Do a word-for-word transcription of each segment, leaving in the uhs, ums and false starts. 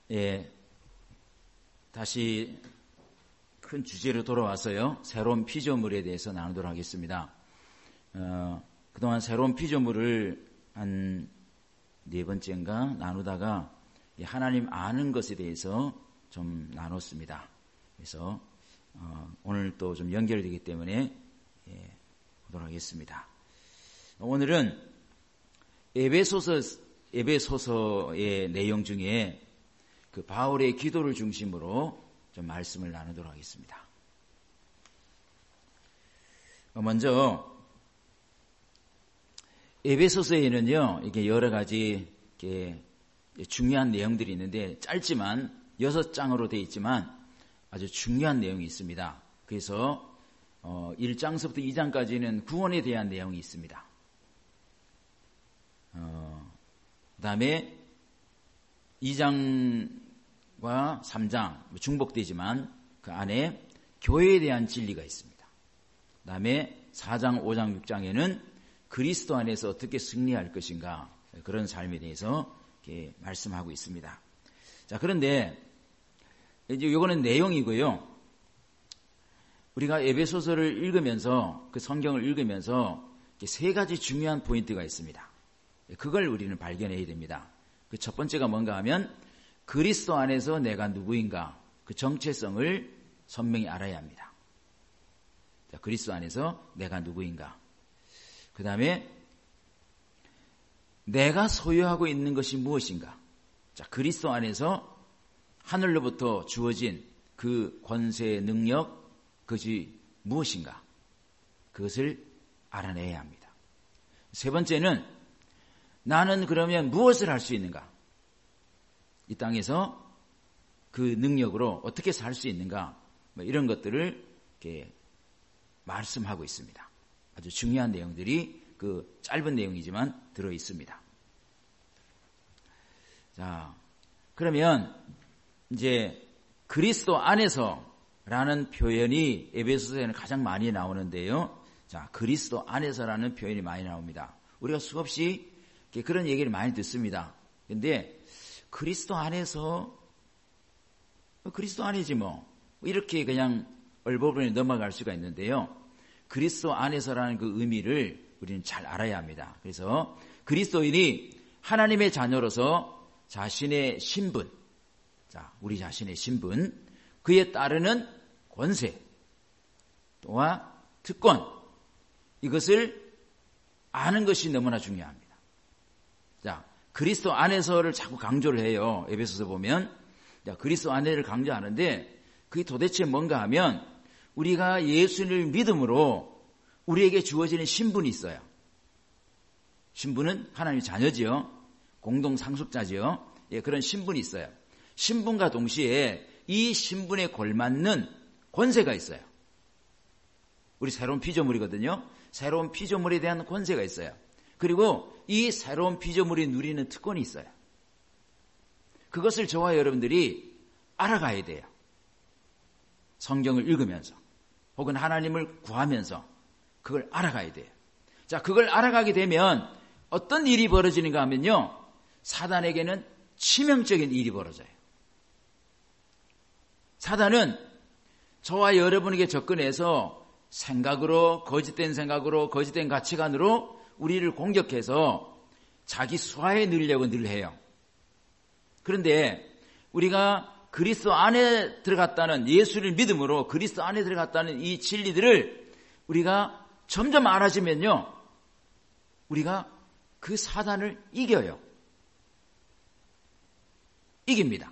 예, 다시 큰 주제로 돌아와서요, 새로운 피조물에 대해서 나누도록 하겠습니다. 어, 그동안 새로운 피조물을 한 네 번째인가 나누다가 하나님 아는 것에 대해서 좀 나눴습니다. 그래서 어, 오늘 또 좀 연결되기 때문에 예, 보도록 하겠습니다. 오늘은 에베소서, 에베소서의 내용 중에 그 바울의 기도를 중심으로 좀 말씀을 나누도록 하겠습니다. 먼저 에베소서에는요, 이게 여러 가지 이렇게 중요한 내용들이 있는데 짧지만 여섯 장으로 되어 있지만 아주 중요한 내용이 있습니다. 그래서 어, 일 장서부터 이 장까지는 구원에 대한 내용이 있습니다. 어, 그 다음에 이 장과 삼 장 중복되지만 그 안에 교회에 대한 진리가 있습니다. 그 다음에 사 장, 오 장, 육 장에는 그리스도 안에서 어떻게 승리할 것인가, 그런 삶에 대해서 이렇게 말씀하고 있습니다. 자, 그런데 이제 이거는 내용이고요. 우리가 에베소서를 읽으면서, 그 성경을 읽으면서 세 가지 중요한 포인트가 있습니다. 그걸 우리는 발견해야 됩니다. 그 첫 번째가 뭔가 하면 그리스도 안에서 내가 누구인가, 그 정체성을 선명히 알아야 합니다. 자, 그리스도 안에서 내가 누구인가. 그 다음에 내가 소유하고 있는 것이 무엇인가. 자, 그리스도 안에서 하늘로부터 주어진 그 권세, 능력, 그것이 무엇인가. 그것을 알아내야 합니다. 세 번째는 나는 그러면 무엇을 할 수 있는가. 이 땅에서 그 능력으로 어떻게 살 수 있는가. 뭐 이런 것들을 이렇게 말씀하고 있습니다. 아주 중요한 내용들이 그 짧은 내용이지만 들어 있습니다. 자, 그러면 이제 그리스도 안에서라는 표현이 에베소서에는 가장 많이 나오는데요. 자, 그리스도 안에서라는 표현이 많이 나옵니다. 우리가 수없이 그런 얘기를 많이 듣습니다. 그런데 그리스도 안에서 그리스도 안이지 뭐 이렇게 그냥 얼버무려 넘어갈 수가 있는데요. 그리스도 안에서라는 그 의미를 우리는 잘 알아야 합니다. 그래서 그리스도인이 하나님의 자녀로서 자신의 신분, 자, 우리 자신의 신분, 그에 따르는 권세, 또한 특권, 이것을 아는 것이 너무나 중요합니다. 자, 그리스도 안에서를 자꾸 강조를 해요. 에베소서 보면. 자, 그리스도 안에를 강조하는데 그게 도대체 뭔가 하면 우리가 예수를 믿음으로 우리에게 주어지는 신분이 있어요. 신분은 하나님의 자녀지요. 공동 상속자지요. 예, 그런 신분이 있어요. 신분과 동시에 이 신분에 걸맞는 권세가 있어요. 우리 새로운 피조물이거든요. 새로운 피조물에 대한 권세가 있어요. 그리고 이 새로운 피조물이 누리는 특권이 있어요. 그것을 저와 여러분들이 알아가야 돼요. 성경을 읽으면서 혹은 하나님을 구하면서 그걸 알아가야 돼요. 자, 그걸 알아가게 되면 어떤 일이 벌어지는가 하면요, 사단에게는 치명적인 일이 벌어져요. 사단은 저와 여러분에게 접근해서 생각으로, 거짓된 생각으로, 거짓된 가치관으로 우리를 공격해서 자기 수하에 누리려고 늘 해요. 그런데 우리가 그리스도 안에 들어갔다는, 예수를 믿음으로 그리스도 안에 들어갔다는 이 진리들을 우리가 점점 알아지면요, 우리가 그 사단을 이겨요. 이깁니다.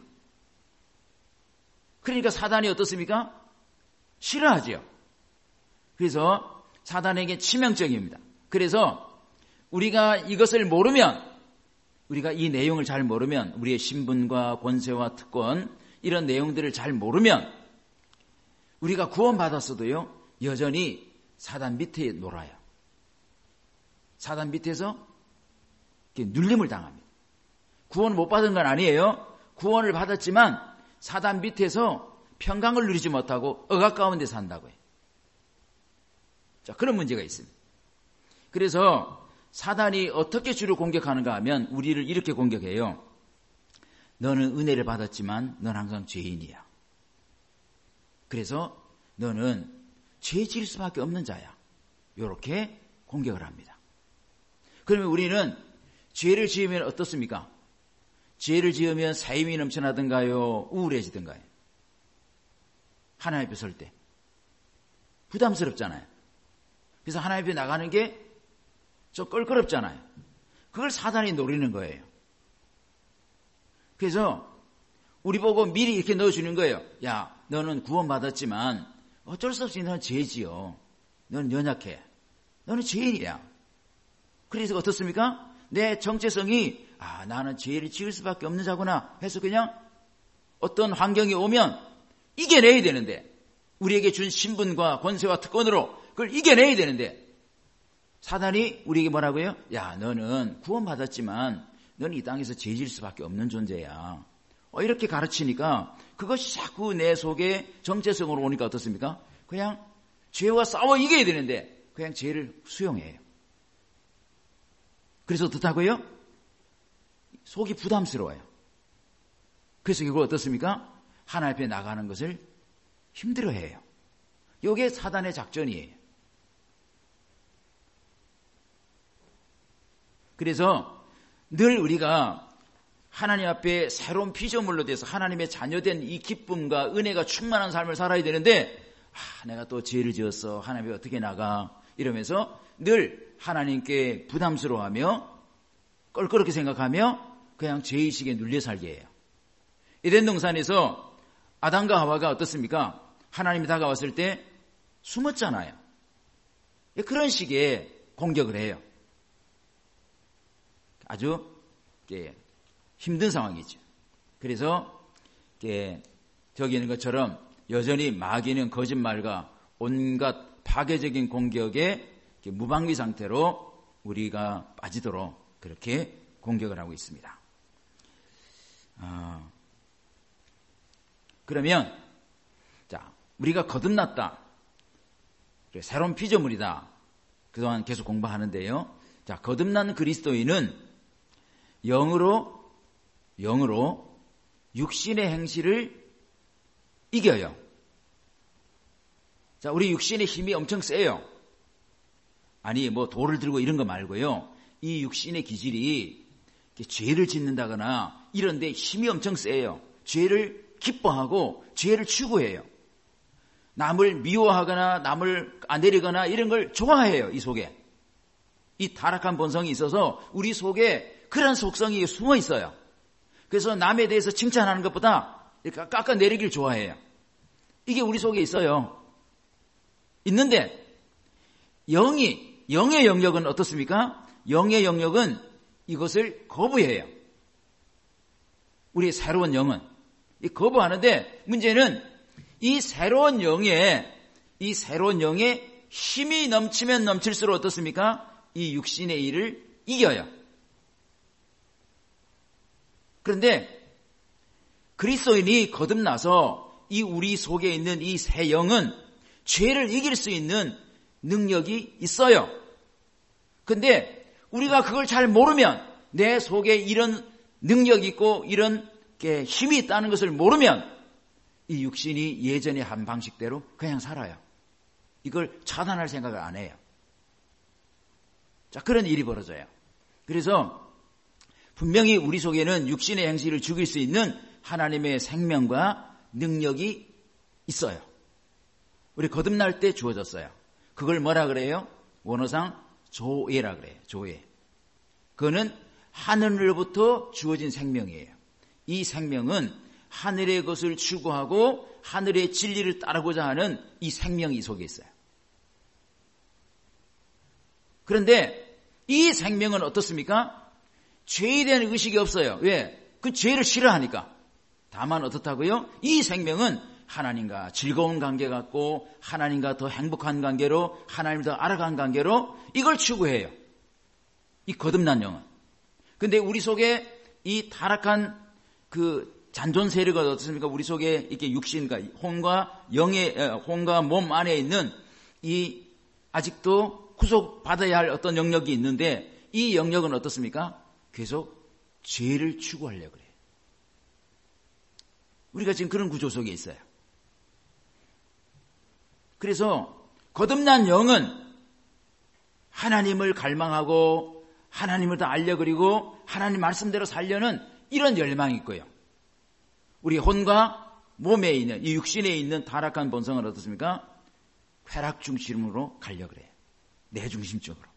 그러니까 사단이 어떻습니까? 싫어하지요. 그래서 사단에게 치명적입니다. 그래서 우리가 이것을 모르면, 우리가 이 내용을 잘 모르면, 우리의 신분과 권세와 특권, 이런 내용들을 잘 모르면 우리가 구원받았어도요, 여전히 사단 밑에 놀아요. 사단 밑에서 눌림을 당합니다. 구원을 못 받은 건 아니에요. 구원을 받았지만 사단 밑에서 평강을 누리지 못하고 억압 가운데 산다고요. 자, 그런 문제가 있습니다. 그래서 사단이 어떻게 주를 공격하는가 하면 우리를 이렇게 공격해요. 너는 은혜를 받았지만 넌 항상 죄인이야. 그래서 너는 죄 지을 수밖에 없는 자야. 이렇게 공격을 합니다. 그러면 우리는 죄를 지으면 어떻습니까? 죄를 지으면 사임이 넘쳐나든가요? 우울해지든가요? 하나님 앞에 설 때. 부담스럽잖아요. 그래서 하나님 앞에 나가는 게 좀 껄끄럽잖아요. 그걸 사단이 노리는 거예요. 그래서 우리 보고 미리 이렇게 넣어주는 거예요. 야, 너는 구원받았지만 어쩔 수 없이 너는 죄지요. 너는 연약해. 너는 죄인이야. 그래서 어떻습니까? 내 정체성이 아 나는 죄를 지을 수밖에 없는 자구나 해서 그냥 어떤 환경이 오면 이겨내야 되는데 우리에게 준 신분과 권세와 특권으로 그걸 이겨내야 되는데 사단이 우리에게 뭐라고요? 야 너는 구원받았지만 너는 이 땅에서 죄 지을 수밖에 없는 존재야. 어, 이렇게 가르치니까 그것이 자꾸 내 속에 정체성으로 오니까 어떻습니까? 그냥 죄와 싸워 이겨야 되는데 그냥 죄를 수용해요. 그래서 어떻다고요? 속이 부담스러워요. 그래서 결국 어떻습니까? 하나님 앞에 나가는 것을 힘들어해요. 이게 사단의 작전이에요. 그래서 늘 우리가 하나님 앞에 새로운 피조물로 돼서 하나님의 자녀된 이 기쁨과 은혜가 충만한 삶을 살아야 되는데 아, 내가 또 죄를 지었어. 하나님 앞에 어떻게 나가? 이러면서 늘 하나님께 부담스러워하며 껄끄럽게 생각하며 그냥 죄의식에 눌려 살게 해요. 에덴 동산에서 아담과 하와가 어떻습니까? 하나님이 다가왔을 때 숨었잖아요. 그런 식의 공격을 해요. 아주 힘든 상황이죠. 그래서 저기 있는 것처럼 여전히 마귀는 거짓말과 온갖 파괴적인 공격에 무방비 상태로 우리가 빠지도록 그렇게 공격을 하고 있습니다. 어, 그러면 자 우리가 거듭났다. 새로운 피조물이다. 그동안 계속 공부하는데요. 자 거듭난 그리스도인은 영으로 영으로 육신의 행실을 이겨요. 자, 우리 육신의 힘이 엄청 세요. 아니, 뭐 돌을 들고 이런 거 말고요. 이 육신의 기질이 죄를 짓는다거나 이런데 힘이 엄청 세요. 죄를 기뻐하고 죄를 추구해요. 남을 미워하거나 남을 안내리거나 이런 걸 좋아해요. 이 속에. 이 타락한 본성이 있어서 우리 속에 그런 속성이 숨어 있어요. 그래서 남에 대해서 칭찬하는 것보다 이렇게 깎아내리기를 좋아해요. 이게 우리 속에 있어요. 있는데 영이 영의 영역은 어떻습니까? 영의 영역은 이것을 거부해요. 우리의 새로운 영은 이 거부하는데 문제는 이 새로운 영에 이 새로운 영에 힘이 넘치면 넘칠수록 어떻습니까? 이 육신의 일을 이겨요. 그런데 그리스도인이 거듭나서 이 우리 속에 있는 이 새 영은 죄를 이길 수 있는 능력이 있어요. 그런데 우리가 그걸 잘 모르면 내 속에 이런 능력이 있고 이런 힘이 있다는 것을 모르면 이 육신이 예전의 한 방식대로 그냥 살아요. 이걸 차단할 생각을 안 해요. 자, 그런 일이 벌어져요. 그래서 분명히 우리 속에는 육신의 행실을 죽일 수 있는 하나님의 생명과 능력이 있어요. 우리 거듭날 때 주어졌어요. 그걸 뭐라 그래요? 원어상 조예라 그래요. 조예. 그거는 하늘로부터 주어진 생명이에요. 이 생명은 하늘의 것을 추구하고 하늘의 진리를 따르고자 하는 이 생명이 속에 있어요. 그런데 이 생명은 어떻습니까? 죄에 대한 의식이 없어요. 왜? 그 죄를 싫어하니까. 다만 어떻다고요? 이 생명은 하나님과 즐거운 관계 같고 하나님과 더 행복한 관계로 하나님을 더 알아간 관계로 이걸 추구해요. 이 거듭난 영은. 근데 우리 속에 이 타락한 그 잔존 세력은 어떻습니까? 우리 속에 이렇게 육신과 혼과 영의 혼과 몸 안에 있는 이 아직도 구속받아야 할 어떤 영역이 있는데 이 영역은 어떻습니까? 계속 죄를 추구하려고 그래요. 우리가 지금 그런 구조 속에 있어요. 그래서 거듭난 영은 하나님을 갈망하고 하나님을 더 알려그리고 하나님 말씀대로 살려는 이런 열망이 있고요. 우리 혼과 몸에 있는 이 육신에 있는 타락한 본성은 어떻습니까? 쾌락 중심으로 가려고 그래요. 내 중심적으로.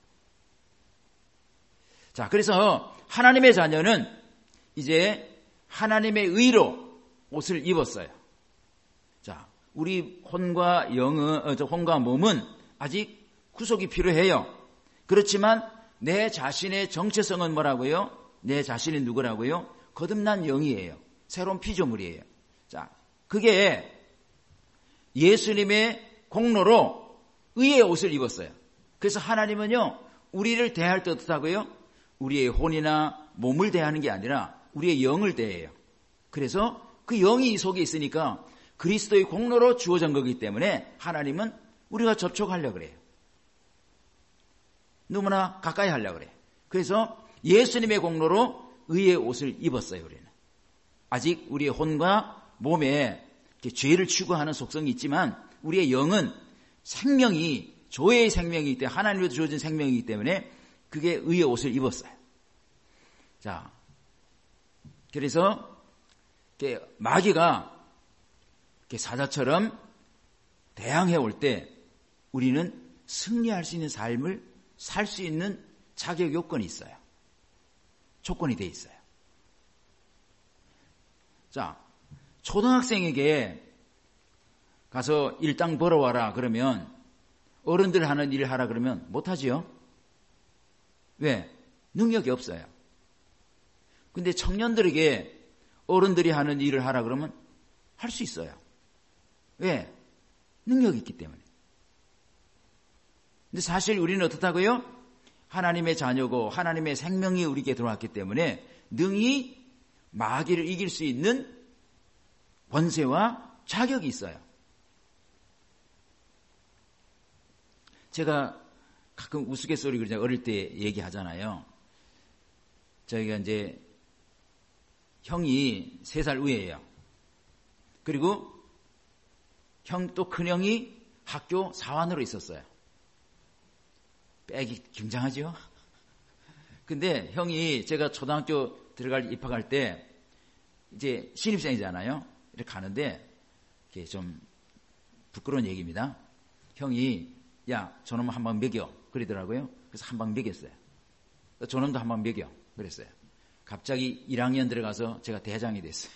자, 그래서 하나님의 자녀는 이제 하나님의 의로 옷을 입었어요. 자, 우리 혼과 영은, 어, 저 혼과 몸은 아직 구속이 필요해요. 그렇지만 내 자신의 정체성은 뭐라고요? 내 자신이 누구라고요? 거듭난 영이에요. 새로운 피조물이에요. 자, 그게 예수님의 공로로 의의 옷을 입었어요. 그래서 하나님은요, 우리를 대할 때 어떻다고요? 우리의 혼이나 몸을 대하는 게 아니라 우리의 영을 대해요. 그래서 그 영이 이 속에 있으니까 그리스도의 공로로 주어진 거기 때문에 하나님은 우리가 접촉하려고 그래요. 너무나 가까이 하려고 그래요. 그래서 예수님의 공로로 의의 옷을 입었어요, 우리는. 아직 우리의 혼과 몸에 죄를 추구하는 속성이 있지만 우리의 영은 생명이 조의 생명이기 때문에 하나님으로부터 주어진 생명이기 때문에 그게 의의 옷을 입었어요. 자, 그래서 마귀가 사자처럼 대항해 올 때 우리는 승리할 수 있는 삶을 살 수 있는 자격 요건이 있어요. 조건이 돼 있어요. 자, 초등학생에게 가서 일당 벌어와라 그러면 어른들 하는 일을 하라 그러면 못하지요? 왜? 능력이 없어요. 근데 청년들에게 어른들이 하는 일을 하라 그러면 할 수 있어요. 왜? 능력이 있기 때문에. 근데 사실 우리는 어떻다고요? 하나님의 자녀고 하나님의 생명이 우리에게 들어왔기 때문에 능히 마귀를 이길 수 있는 권세와 자격이 있어요. 제가 가끔 우스갯소리 그러잖아요. 어릴 때 얘기하잖아요. 저희가 이제 형이 세 살 위에요. 그리고 형 또 큰형이 학교 사환으로 있었어요. 빽이 굉장하죠? 근데 형이 제가 초등학교 들어갈 입학할 때 이제 신입생이잖아요. 이렇게 가는데 이게 좀 부끄러운 얘기입니다. 형이 야 저놈 한 방 먹여 그러더라고요. 그래서 한 방 먹였어요. 저놈도 한 방 먹여 그랬어요. 갑자기 일 학년 들어가서 제가 대장이 됐어요.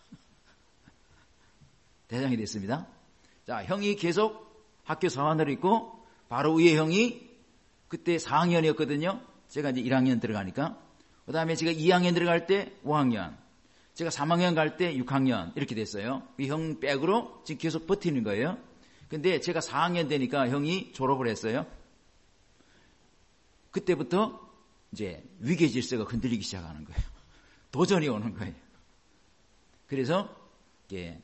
대장이 됐습니다. 자, 형이 계속 학교 사환으로 있고 바로 위에 형이 그때 사 학년이었거든요. 제가 이제 일 학년 들어가니까. 그 다음에 제가 이 학년 들어갈 때 오 학년. 제가 삼 학년 갈 때 육 학년. 이렇게 됐어요. 이 형 백으로 지금 계속 버티는 거예요. 근데 제가 사 학년 되니까 형이 졸업을 했어요. 그때부터 이제 위계 질서가 흔들리기 시작하는 거예요. 도전이 오는 거예요. 그래서 이게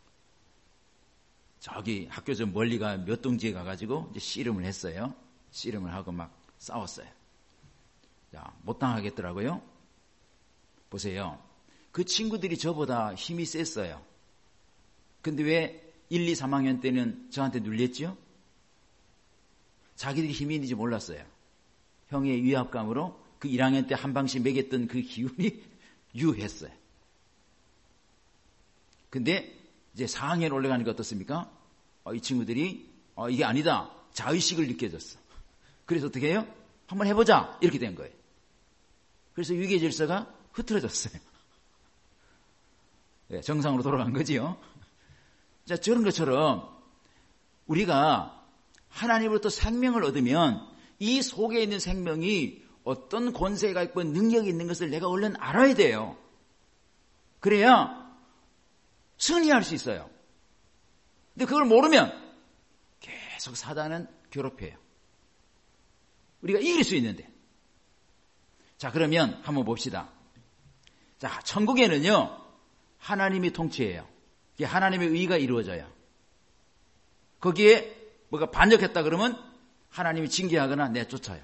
저기 학교 좀 멀리가 몇 동지에 가가지고 이제 씨름을 했어요. 씨름을 하고 막 싸웠어요. 자, 못 당하겠더라고요. 보세요. 그 친구들이 저보다 힘이 셌어요. 근데 왜 일, 이, 삼 학년 때는 저한테 눌렸죠? 자기들이 힘이 있는지 몰랐어요. 형의 위압감으로 그 일 학년 때 한 방씩 먹였던 그 기운이 유했어요. 근데 이제 사 학년 올라가니까 어떻습니까? 어, 이 친구들이 어, 이게 아니다. 자의식을 느껴졌어. 그래서 어떻게 해요? 한번 해보자. 이렇게 된 거예요. 그래서 위계 질서가 흐트러졌어요. 네, 정상으로 돌아간 거지요. 자, 저런 것처럼 우리가 하나님으로부터 생명을 얻으면 이 속에 있는 생명이 어떤 권세가 있고 능력이 있는 것을 내가 얼른 알아야 돼요. 그래야 승리할 수 있어요. 근데 그걸 모르면 계속 사단은 괴롭혀요. 우리가 이길 수 있는데. 자, 그러면 한번 봅시다. 자, 천국에는요, 하나님이 통치해요. 하나님의 의가 이루어져요. 거기에 뭐가 반역했다 그러면 하나님이 징계하거나 내쫓아요.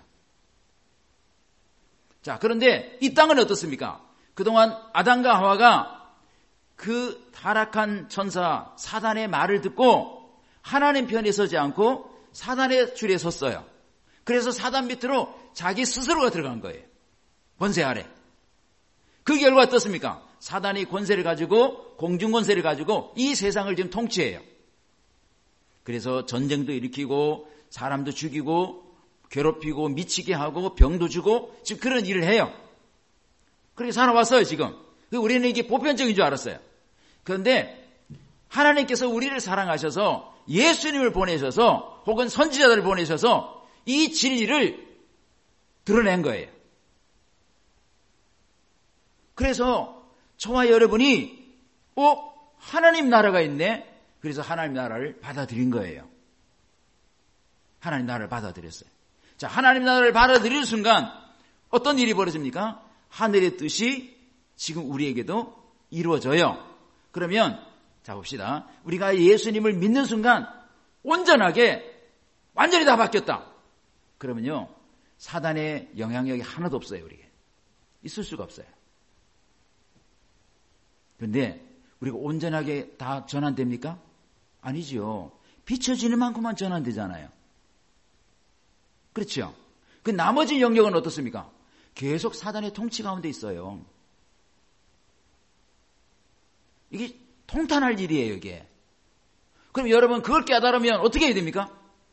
자, 그런데 이 땅은 어떻습니까? 그동안 아담과 하와가 그 타락한 천사 사단의 말을 듣고 하나님 편에 서지 않고 사단의 줄에 섰어요. 그래서 사단 밑으로 자기 스스로가 들어간 거예요. 권세 아래. 그 결과 어떻습니까? 사단이 권세를 가지고, 공중 권세를 가지고 이 세상을 지금 통치해요. 그래서 전쟁도 일으키고 사람도 죽이고 괴롭히고 미치게 하고 병도 주고 지금 그런 일을 해요. 그렇게 살아왔어요 지금. 우리는 이게 보편적인 줄 알았어요. 그런데 하나님께서 우리를 사랑하셔서 예수님을 보내셔서 혹은 선지자들을 보내셔서 이 진리를 드러낸 거예요. 그래서 저와 여러분이 어? 하나님 나라가 있네? 그래서 하나님 나라를 받아들인 거예요. 하나님 나라를 받아들였어요. 자, 하나님 나라를 받아들이는 순간 어떤 일이 벌어집니까? 하늘의 뜻이 지금 우리에게도 이루어져요. 그러면 자 봅시다. 우리가 예수님을 믿는 순간 온전하게 완전히 다 바뀌었다. 그러면요 사단의 영향력이 하나도 없어요. 우리에게 있을 수가 없어요. 그런데 우리가 온전하게 다 전환됩니까? 아니죠. 비춰지는 만큼만 전환되잖아요. 그렇죠? 그 나머지 영역은 어떻습니까? 계속 사단의 통치 가운데 있어요. 이게 통탄할 일이에요, 이게. 그럼 여러분 그걸 깨달으면 어떻게 해야 됩니까?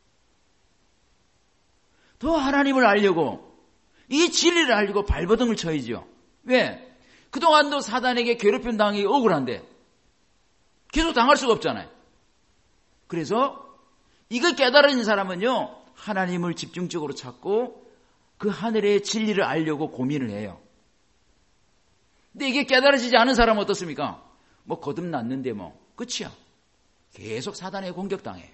더 하나님을 알려고 이 진리를 알고 발버둥을 쳐야죠. 왜? 그동안도 사단에게 괴롭힘 당하기 억울한데 계속 당할 수가 없잖아요. 그래서 이걸 깨달은 사람은요 하나님을 집중적으로 찾고 그 하늘의 진리를 알려고 고민을 해요. 근데 이게 깨달아지지 않은 사람은 어떻습니까? 뭐 거듭났는데 뭐 끝이야. 계속 사단에 공격당해요.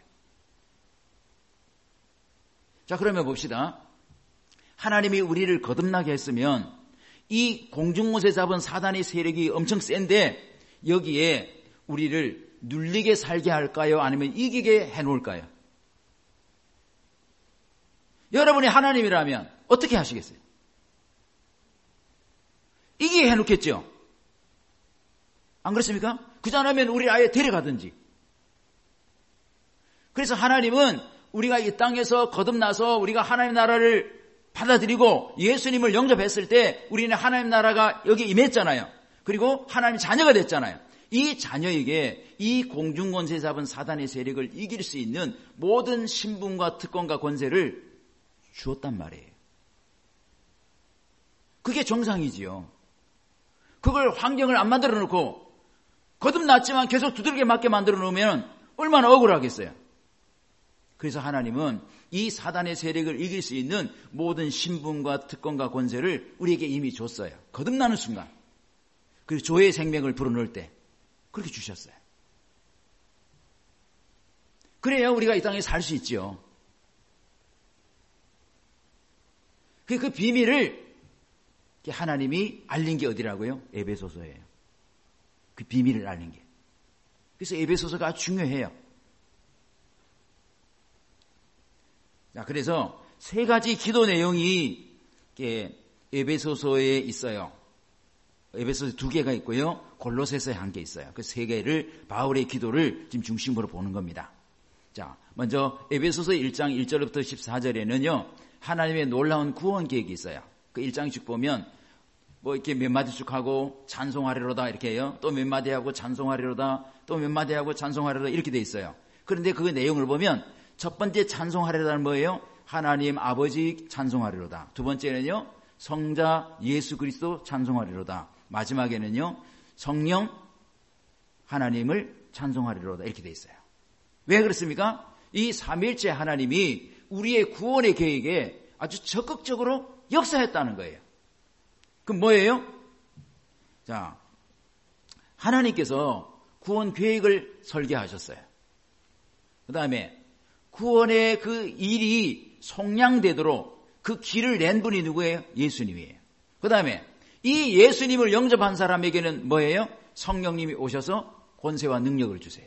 자, 그러면 봅시다. 하나님이 우리를 거듭나게 했으면 이 공중못에 잡은 사단의 세력이 엄청 센데 여기에 우리를 눌리게 살게 할까요? 아니면 이기게 해놓을까요? 여러분이 하나님이라면 어떻게 하시겠어요? 이기게 해놓겠죠? 안 그렇습니까? 그지 않으면 우리를 아예 데려가든지. 그래서 하나님은 우리가 이 땅에서 거듭나서 우리가 하나님 나라를 받아들이고 예수님을 영접했을 때 우리는 하나님 나라가 여기 임했잖아요. 그리고 하나님 자녀가 됐잖아요. 이 자녀에게 이 공중권세 잡은 사단의 세력을 이길 수 있는 모든 신분과 특권과 권세를 주었단 말이에요. 그게 정상이지요. 그걸 환경을 안 만들어 놓고 거듭났지만 계속 두들겨 맞게 만들어 놓으면 얼마나 억울하겠어요. 그래서 하나님은 이 사단의 세력을 이길 수 있는 모든 신분과 특권과 권세를 우리에게 이미 줬어요. 거듭나는 순간. 그리고 조의 생명을 불어넣을 때 그렇게 주셨어요. 그래야 우리가 이 땅에 살 수 있지요. 그 비밀을 하나님이 알린 게 어디라고요? 에베소서예요. 그 비밀을 알린 게. 그래서 에베소서가 아주 중요해요. 자, 그래서 세 가지 기도 내용이 에베소서에 있어요. 에베소서 두 개가 있고요. 골로새서에 한 개 있어요. 그 세 개를 바울의 기도를 지금 중심으로 보는 겁니다. 자, 먼저 에베소서 일 장 일 절부터 십사 절에는요. 하나님의 놀라운 구원 계획이 있어요. 그 일 장 쭉 보면 뭐 이렇게 몇 마디 쭉 하고 찬송하리로다 이렇게 해요. 또 몇 마디 하고 찬송하리로다. 또 몇 마디 하고 찬송하리로다 이렇게 돼 있어요. 그런데 그 내용을 보면 첫 번째 찬송하리로다는 뭐예요? 하나님 아버지 찬송하리로다. 두 번째는요. 성자 예수 그리스도 찬송하리로다. 마지막에는요. 성령 하나님을 찬송하리로다 이렇게 돼 있어요. 왜 그렇습니까? 이 삼위일체 하나님이 우리의 구원의 계획에 아주 적극적으로 역사했다는 거예요. 그럼 뭐예요? 자, 하나님께서 구원 계획을 설계하셨어요. 그 다음에 구원의 그 일이 속량되도록 그 길을 낸 분이 누구예요? 예수님이에요. 그 다음에 이 예수님을 영접한 사람에게는 뭐예요? 성령님이 오셔서 권세와 능력을 주세요.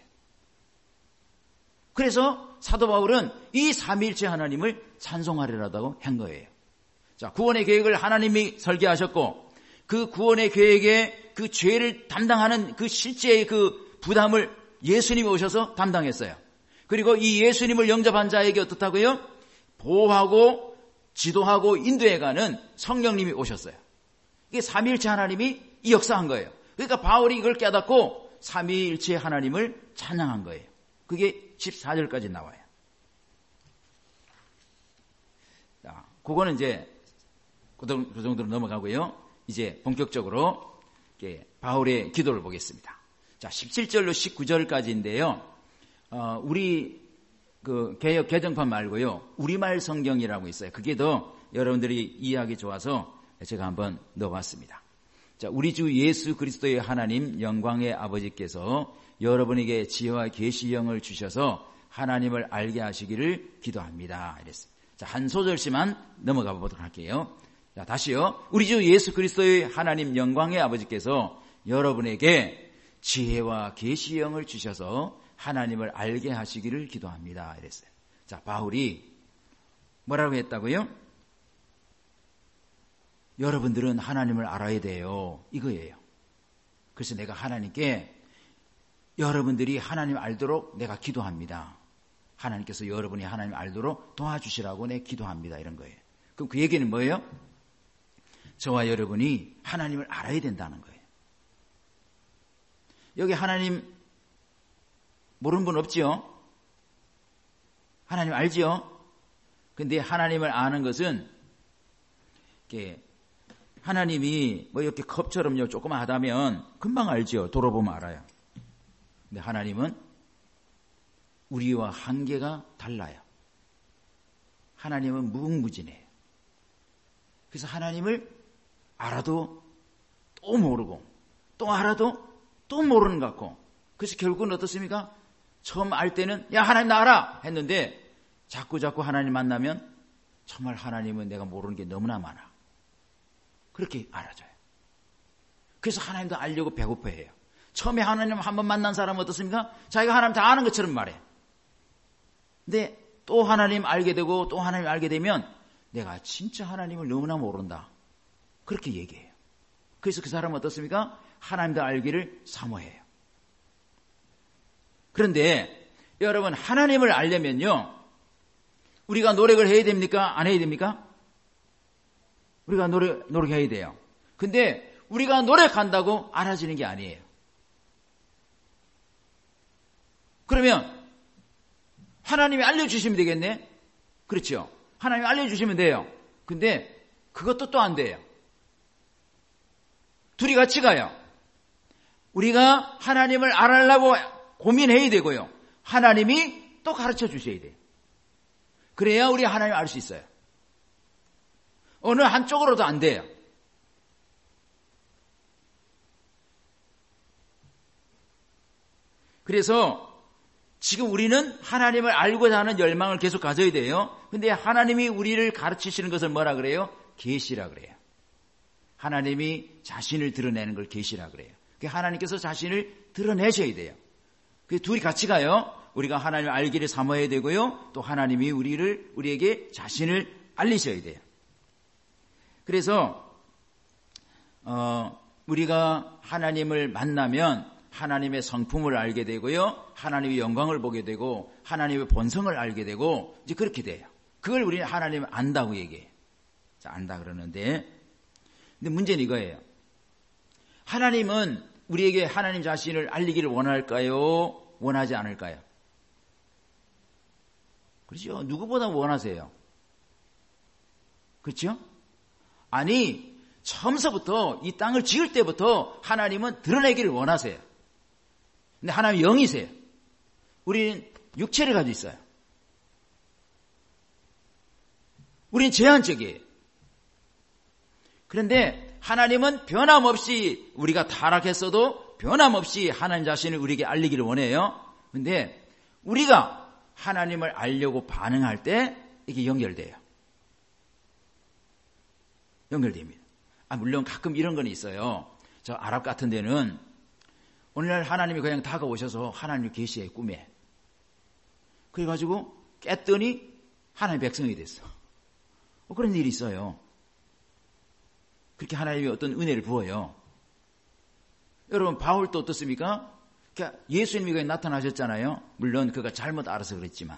그래서 사도 바울은 이 삼위일체 하나님을 찬송하리라고 한 거예요. 자, 구원의 계획을 하나님이 설계하셨고 그 구원의 계획에 그 죄를 담당하는 그 실제의 그 부담을 예수님이 오셔서 담당했어요. 그리고 이 예수님을 영접한 자에게 어떻다고요? 보호하고 지도하고 인도해가는 성령님이 오셨어요. 이게 삼위일체 하나님이 이 역사한 거예요. 그러니까 바울이 이걸 깨닫고 삼위일체 하나님을 찬양한 거예요. 그게 십사 절까지 나와요. 자, 그거는 이제 그 정도로 넘어가고요. 이제 본격적으로 바울의 기도를 보겠습니다. 자, 십칠 절로 십구 절까지인데요. 어, 우리 그 개역 개정판 말고요. 우리말 성경이라고 있어요. 그게 더 여러분들이 이해하기 좋아서 제가 한번 넣어봤습니다. 자, 우리 주 예수 그리스도의 하나님 영광의 아버지께서 여러분에게 지혜와 계시령을 주셔서 하나님을 알게 하시기를 기도합니다. 이랬어요. 자, 한 소절씩만 넘어가 보도록 할게요. 자, 다시요. 우리 주 예수 그리스도의 하나님 영광의 아버지께서 여러분에게 지혜와 계시령을 주셔서 하나님을 알게 하시기를 기도합니다. 이랬어요. 자, 바울이 뭐라고 했다고요? 여러분들은 하나님을 알아야 돼요. 이거예요. 그래서 내가 하나님께 여러분들이 하나님 알도록 내가 기도합니다. 하나님께서 여러분이 하나님 알도록 도와주시라고 내 기도합니다. 이런 거예요. 그럼 그 얘기는 뭐예요? 저와 여러분이 하나님을 알아야 된다는 거예요. 여기 하나님 모르는 분 없지요? 하나님 알지요? 근데 하나님을 아는 것은 이렇게 하나님이 뭐 이렇게 컵처럼요 조그마하다면 금방 알지요. 돌아보면 알아요. 근데 하나님은 우리와 한계가 달라요. 하나님은 무궁무진해요. 그래서 하나님을 알아도 또 모르고 또 알아도 또 모르는 것 같고, 그래서 결국은 어떻습니까? 처음 알 때는 야 하나님 나 알아 했는데 자꾸 자꾸 하나님 만나면 정말 하나님은 내가 모르는 게 너무나 많아. 그렇게 알아져요. 그래서 하나님도 알려고 배고파해요. 처음에 하나님 한번 만난 사람은 어떻습니까? 자기가 하나님 다 아는 것처럼 말해. 근데 또 하나님 알게 되고 또 하나님 알게 되면 내가 진짜 하나님을 너무나 모른다. 그렇게 얘기해요. 그래서 그 사람은 어떻습니까? 하나님도 알기를 사모해요. 그런데 여러분, 하나님을 알려면요 우리가 노력을 해야 됩니까? 안 해야 됩니까? 우리가 노력, 노력해야 돼요. 근데 우리가 노력한다고 알아지는 게 아니에요. 그러면 하나님이 알려주시면 되겠네? 그렇죠? 하나님이 알려주시면 돼요. 근데 그것도 또 안 돼요. 둘이 같이 가요. 우리가 하나님을 알으려고 고민해야 되고요. 하나님이 또 가르쳐 주셔야 돼요. 그래야 우리 하나님을 알 수 있어요. 어느 한쪽으로도 안 돼요. 그래서 지금 우리는 하나님을 알고자 하는 열망을 계속 가져야 돼요. 근데 하나님이 우리를 가르치시는 것을 뭐라 그래요? 계시라 그래요. 하나님이 자신을 드러내는 걸 계시라 그래요. 하나님께서 자신을 드러내셔야 돼요. 그 둘이 같이 가요. 우리가 하나님을 알기를 사모해야 되고요. 또 하나님이 우리를 우리에게 자신을 알리셔야 돼요. 그래서 어, 우리가 하나님을 만나면 하나님의 성품을 알게 되고요. 하나님의 영광을 보게 되고 하나님의 본성을 알게 되고 이제 그렇게 돼요. 그걸 우리는 하나님을 안다고 얘기해요. 자, 안다 그러는데 근데 문제는 이거예요. 하나님은 우리에게 하나님 자신을 알리기를 원할까요? 원하지 않을까요? 그렇죠? 누구보다 원하세요. 그렇죠? 아니, 처음서부터 이 땅을 지을 때부터 하나님은 드러내기를 원하세요. 근데 하나님은 영이세요. 우리는 육체를 가지고 있어요. 우리는 제한적이에요. 그런데 하나님은 변함없이 우리가 타락했어도 변함없이 하나님 자신을 우리에게 알리기를 원해요. 그런데 우리가 하나님을 알려고 반응할 때 이게 연결돼요. 연결됩니다. 아, 물론 가끔 이런 건 있어요. 저 아랍 같은 데는 오늘날 하나님이 그냥 다가오셔서 하나님 계시의 꿈에 그래가지고 깼더니 하나님의 백성이 됐어. 뭐 그런 일이 있어요. 그렇게 하나님이 어떤 은혜를 부어요. 여러분 바울도 어떻습니까? 예수님이 거기 나타나셨잖아요. 물론 그가 잘못 알아서 그랬지만.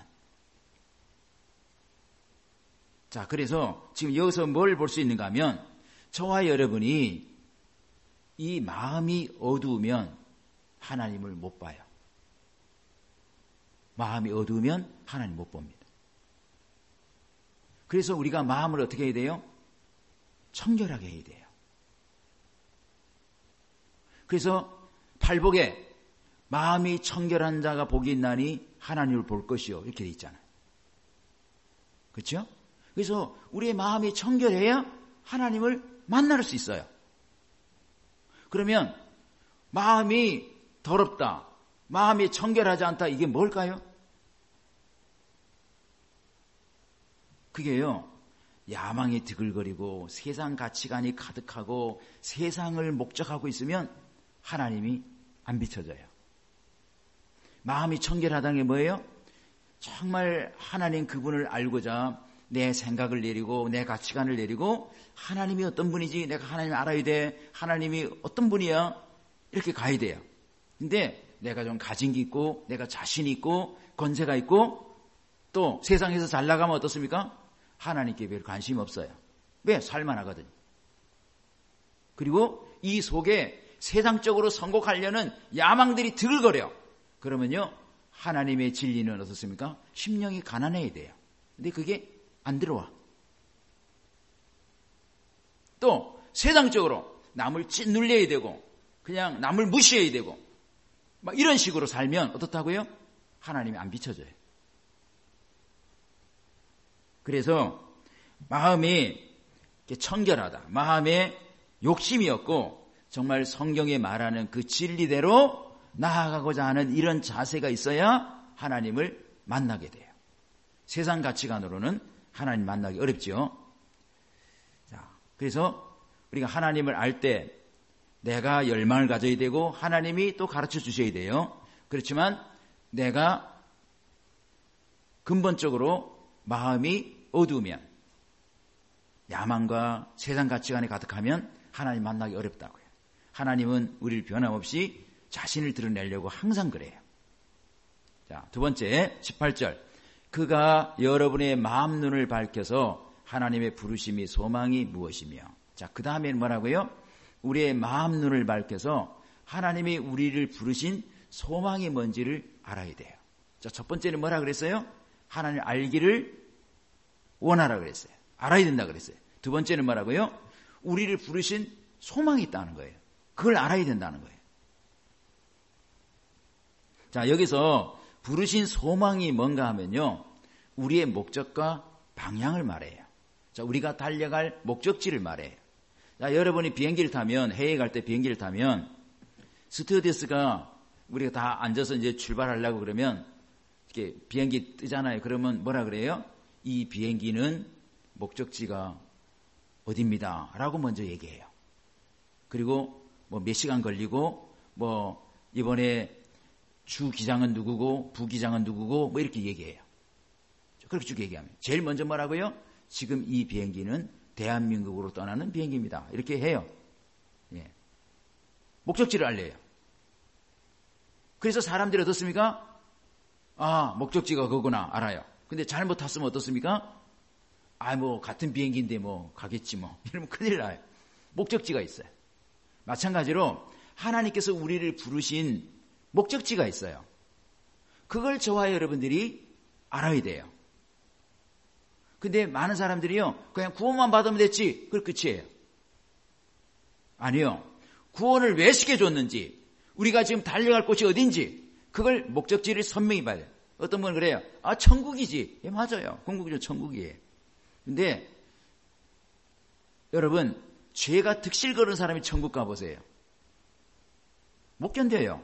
자, 그래서 지금 여기서 뭘 볼 수 있는가 하면 저와 여러분이 이 마음이 어두우면 하나님을 못 봐요. 마음이 어두우면 하나님 못 봅니다. 그래서 우리가 마음을 어떻게 해야 돼요? 청결하게 해야 돼요. 그래서 팔복에 마음이 청결한 자가 복이 있나니 하나님을 볼 것이요 이렇게 돼 있잖아요. 그렇죠? 그래서 우리의 마음이 청결해야 하나님을 만날 수 있어요. 그러면 마음이 더럽다, 마음이 청결하지 않다, 이게 뭘까요? 그게요, 야망이 드글거리고 세상 가치관이 가득하고 세상을 목적하고 있으면 하나님이 안 비춰져요. 마음이 청결하다는 게 뭐예요? 정말 하나님 그분을 알고자 내 생각을 내리고 내 가치관을 내리고 하나님이 어떤 분이지 내가 하나님을 알아야 돼, 하나님이 어떤 분이야, 이렇게 가야 돼요. 근데 내가 좀 가진 게 있고 내가 자신이 있고 권세가 있고 또 세상에서 잘 나가면 어떻습니까? 하나님께 별 관심이 없어요. 왜? 살만하거든요. 그리고 이 속에 세상적으로 성공하려는 야망들이 드글거려. 그러면요, 하나님의 진리는 어떻습니까? 심령이 가난해야 돼요. 근데 그게 안 들어와. 또 세상적으로 남을 짓눌려야 되고 그냥 남을 무시해야 되고 막 이런 식으로 살면 어떻다고요? 하나님이 안 비춰져요. 그래서 마음이 청결하다, 마음에 욕심이 없고 정말 성경에 말하는 그 진리대로 나아가고자 하는 이런 자세가 있어야 하나님을 만나게 돼요. 세상 가치관으로는 하나님 만나기 어렵죠. 자, 그래서 우리가 하나님을 알 때 내가 열망을 가져야 되고 하나님이 또 가르쳐 주셔야 돼요. 그렇지만 내가 근본적으로 마음이 어두우면, 야망과 세상 가치관이 가득하면 하나님 만나기 어렵다고요. 하나님은 우리를 변함없이 자신을 드러내려고 항상 그래요. 자, 두 번째 십팔 절. 그가 여러분의 마음 눈을 밝혀서 하나님의 부르심이 소망이 무엇이며. 자, 그 다음에는 뭐라고요? 우리의 마음 눈을 밝혀서 하나님이 우리를 부르신 소망이 뭔지를 알아야 돼요. 자, 첫 번째는 뭐라 그랬어요? 하나님 알기를 원하라 그랬어요. 알아야 된다 그랬어요. 두 번째는 뭐라고요? 우리를 부르신 소망이 있다는 거예요. 그걸 알아야 된다는 거예요. 자, 여기서 부르신 소망이 뭔가 하면요, 우리의 목적과 방향을 말해요. 자, 우리가 달려갈 목적지를 말해요. 자, 여러분이 비행기를 타면, 해외에 갈 때 비행기를 타면 스튜어디스가 우리가 다 앉아서 이제 출발하려고 그러면 이렇게 비행기 뜨잖아요. 그러면 뭐라 그래요? 이 비행기는 목적지가 어디입니다 라고 먼저 얘기해요. 그리고 뭐 몇 시간 걸리고 뭐 이번에 주 기장은 누구고 부기장은 누구고 뭐 이렇게 얘기해요. 그렇게 쭉 얘기하면 제일 먼저 뭐라고요? 지금 이 비행기는 대한민국으로 떠나는 비행기입니다. 이렇게 해요. 예. 목적지를 알려요. 그래서 사람들이 어떻습니까? 아, 목적지가 그거구나 알아요. 근데 잘못 탔으면 어떻습니까? 아, 뭐 같은 비행기인데 뭐 가겠지 뭐. 이러면 큰일 나요. 목적지가 있어요. 마찬가지로 하나님께서 우리를 부르신 목적지가 있어요. 그걸 저와 여러분들이 알아야 돼요. 근데 많은 사람들이요, 그냥 구원만 받으면 됐지, 그걸 끝이에요. 아니요. 구원을 왜 시켜줬는지, 우리가 지금 달려갈 곳이 어딘지, 그걸 목적지를 선명히 봐야 돼요. 어떤 분은 그래요. 아, 천국이지. 예, 맞아요. 궁극이죠, 천국이에요. 근데 여러분, 죄가 득실 거는 사람이 천국 가보세요. 못 견뎌요.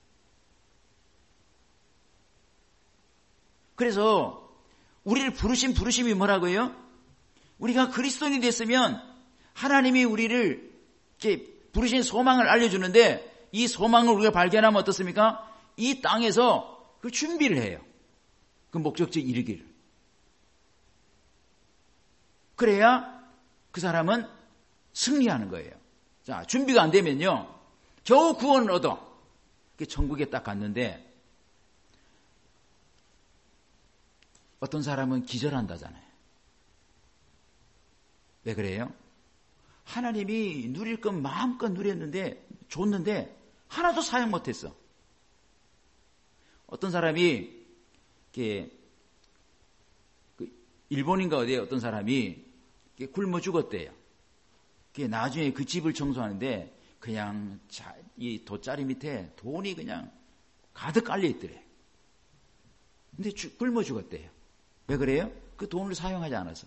그래서 우리를 부르신 부르심이 뭐라고요? 우리가 그리스도인이 됐으면 하나님이 우리를 이렇게 부르신 소망을 알려주는데, 이 소망을 우리가 발견하면 어떻습니까? 이 땅에서 그 준비를 해요. 그 목적지에 이르기를. 그래야 그 사람은 승리하는 거예요. 자, 준비가 안 되면요, 겨우 구원을 얻어. 천국에 딱 갔는데 어떤 사람은 기절한다잖아요. 왜 그래요? 하나님이 누릴 건 마음껏 누렸는데, 줬는데 하나도 사용 못했어. 어떤 사람이 이렇게 그 일본인가 어디에 어떤 사람이 굶어 죽었대요. 나중에 그 집을 청소하는데 그냥 자, 이 돗자리 밑에 돈이 그냥 가득 깔려 있더래. 근데 주, 굶어 죽었대요. 왜 그래요? 그 돈을 사용하지 않아서.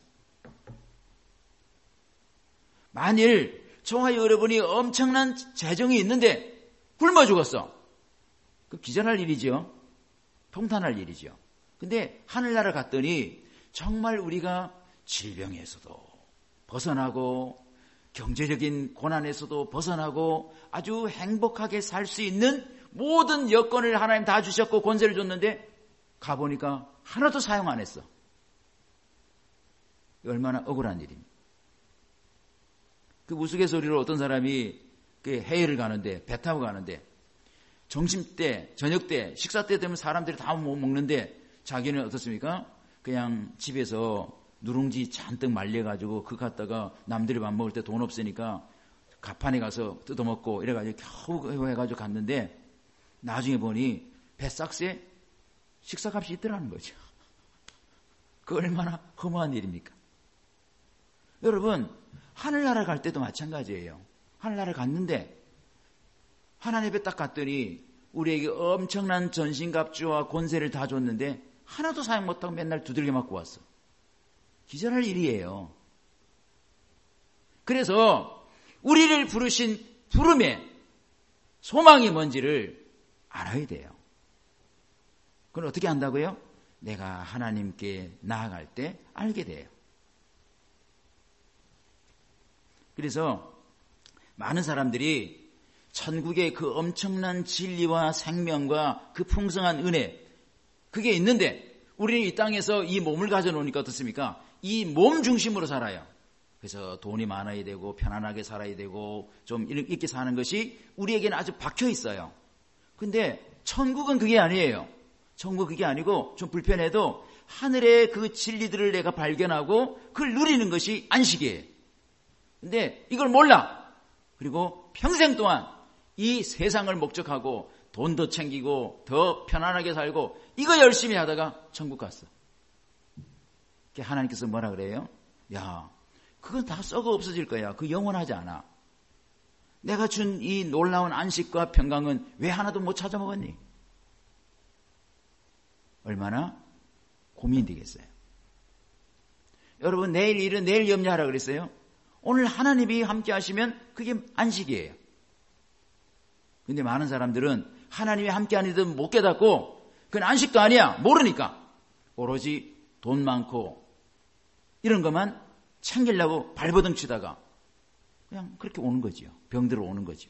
만일 저와 여러분이 엄청난 재정이 있는데 굶어 죽었어. 그 기절할 일이죠. 통탄할 일이죠. 근데 하늘나라 갔더니 정말 우리가 질병에서도 벗어나고 경제적인 고난에서도 벗어나고 아주 행복하게 살 수 있는 모든 여건을 하나님 다 주셨고 권세를 줬는데 가보니까 하나도 사용 안 했어. 얼마나 억울한 일입니까? 그 우스갯소리로 어떤 사람이 그 해외를 가는데, 배 타고 가는데 점심때, 저녁때, 식사 때 되면 사람들이 다 못 먹는데 자기는 어떻습니까? 그냥 집에서 누룽지 잔뜩 말려가지고 그거 갖다가 남들이 밥 먹을 때 돈 없으니까 가판에 가서 뜯어먹고 이래가지고 겨우 해가지고 갔는데 나중에 보니 뱃삭스에 식사값이 있더라는 거죠. 그 얼마나 허무한 일입니까? 여러분, 하늘나라 갈 때도 마찬가지예요. 하늘나라 갔는데 하나님 앞에 딱 갔더니 우리에게 엄청난 전신갑주와 권세를 다 줬는데 하나도 사용 못하고 맨날 두들겨 맞고 왔어. 기절할 일이에요. 그래서 우리를 부르신 부름의 소망이 뭔지를 알아야 돼요. 그걸 어떻게 안다고요? 내가 하나님께 나아갈 때 알게 돼요. 그래서 많은 사람들이 천국의 그 엄청난 진리와 생명과 그 풍성한 은혜, 그게 있는데 우리는 이 땅에서 이 몸을 가져놓으니까 어떻습니까? 이 몸 중심으로 살아요. 그래서 돈이 많아야 되고 편안하게 살아야 되고 좀 이렇게 사는 것이 우리에게는 아주 박혀 있어요. 근데 천국은 그게 아니에요. 천국은 그게 아니고 좀 불편해도 하늘의 그 진리들을 내가 발견하고 그걸 누리는 것이 안식이에요. 근데 이걸 몰라. 그리고 평생 동안 이 세상을 목적하고 돈 더 챙기고 더 편안하게 살고 이거 열심히 하다가 천국 갔어. 하나님께서 뭐라 그래요? 야, 그건 다 썩어 없어질 거야. 그 영원하지 않아. 내가 준 이 놀라운 안식과 평강은 왜 하나도 못 찾아 먹었니? 얼마나 고민되겠어요. 여러분, 내일 일은 내일 염려하라 그랬어요. 오늘 하나님이 함께 하시면 그게 안식이에요. 근데 많은 사람들은 하나님이 함께 하니든 못 깨닫고 그건 안식도 아니야. 모르니까 오로지 돈 많고 이런 것만 챙기려고 발버둥 치다가 그냥 그렇게 오는 거지요. 병들어 오는 거죠.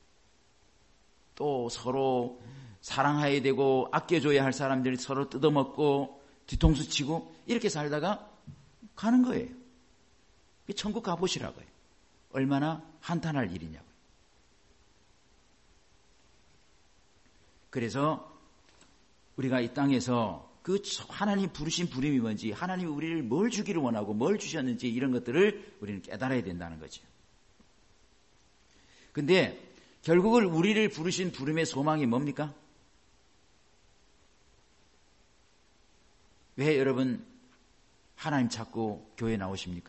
또 서로 사랑해야 되고 아껴줘야 할 사람들이 서로 뜯어먹고 뒤통수 치고 이렇게 살다가 가는 거예요. 천국 가보시라고요. 얼마나 한탄할 일이냐고요. 그래서 우리가 이 땅에서 그 하나님 부르신 부름이 뭔지, 하나님이 우리를 뭘 주기를 원하고 뭘 주셨는지 이런 것들을 우리는 깨달아야 된다는 거죠. 근데 결국은 우리를 부르신 부름의 소망이 뭡니까? 왜 여러분 하나님 찾고 교회 나오십니까?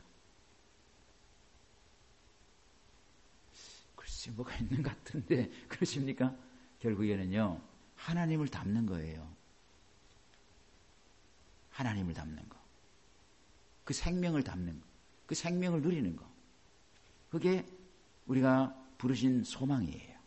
글쎄 뭐가 있는 것 같은데 그러십니까? 결국에는요, 하나님을 닮는 거예요. 하나님을 닮는 거. 그 생명을 닮는 거. 그 생명을 누리는 거. 그게 우리가 부르신 소망이에요.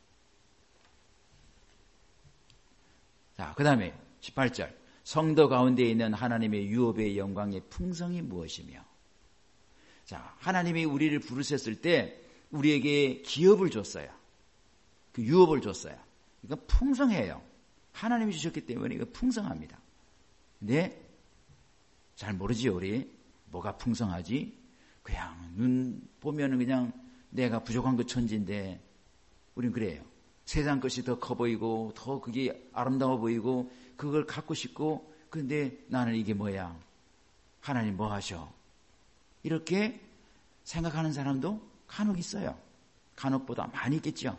자, 그 다음에 십팔 절. 성도 가운데 있는 하나님의 유업의 영광의 풍성이 무엇이며. 자, 하나님이 우리를 부르셨을 때 우리에게 기업을 줬어요. 그 유업을 줬어요. 이거 풍성해요. 하나님이 주셨기 때문에 이거 풍성합니다. 근데 잘 모르지요, 우리. 뭐가 풍성하지? 그냥 눈 보면은 그냥 내가 부족한 것 천지인데 우린 그래요. 세상 것이 더 커 보이고 더 그게 아름다워 보이고 그걸 갖고 싶고 근데 나는 이게 뭐야? 하나님 뭐 하셔? 이렇게 생각하는 사람도 간혹 있어요. 간혹보다 많이 있겠죠.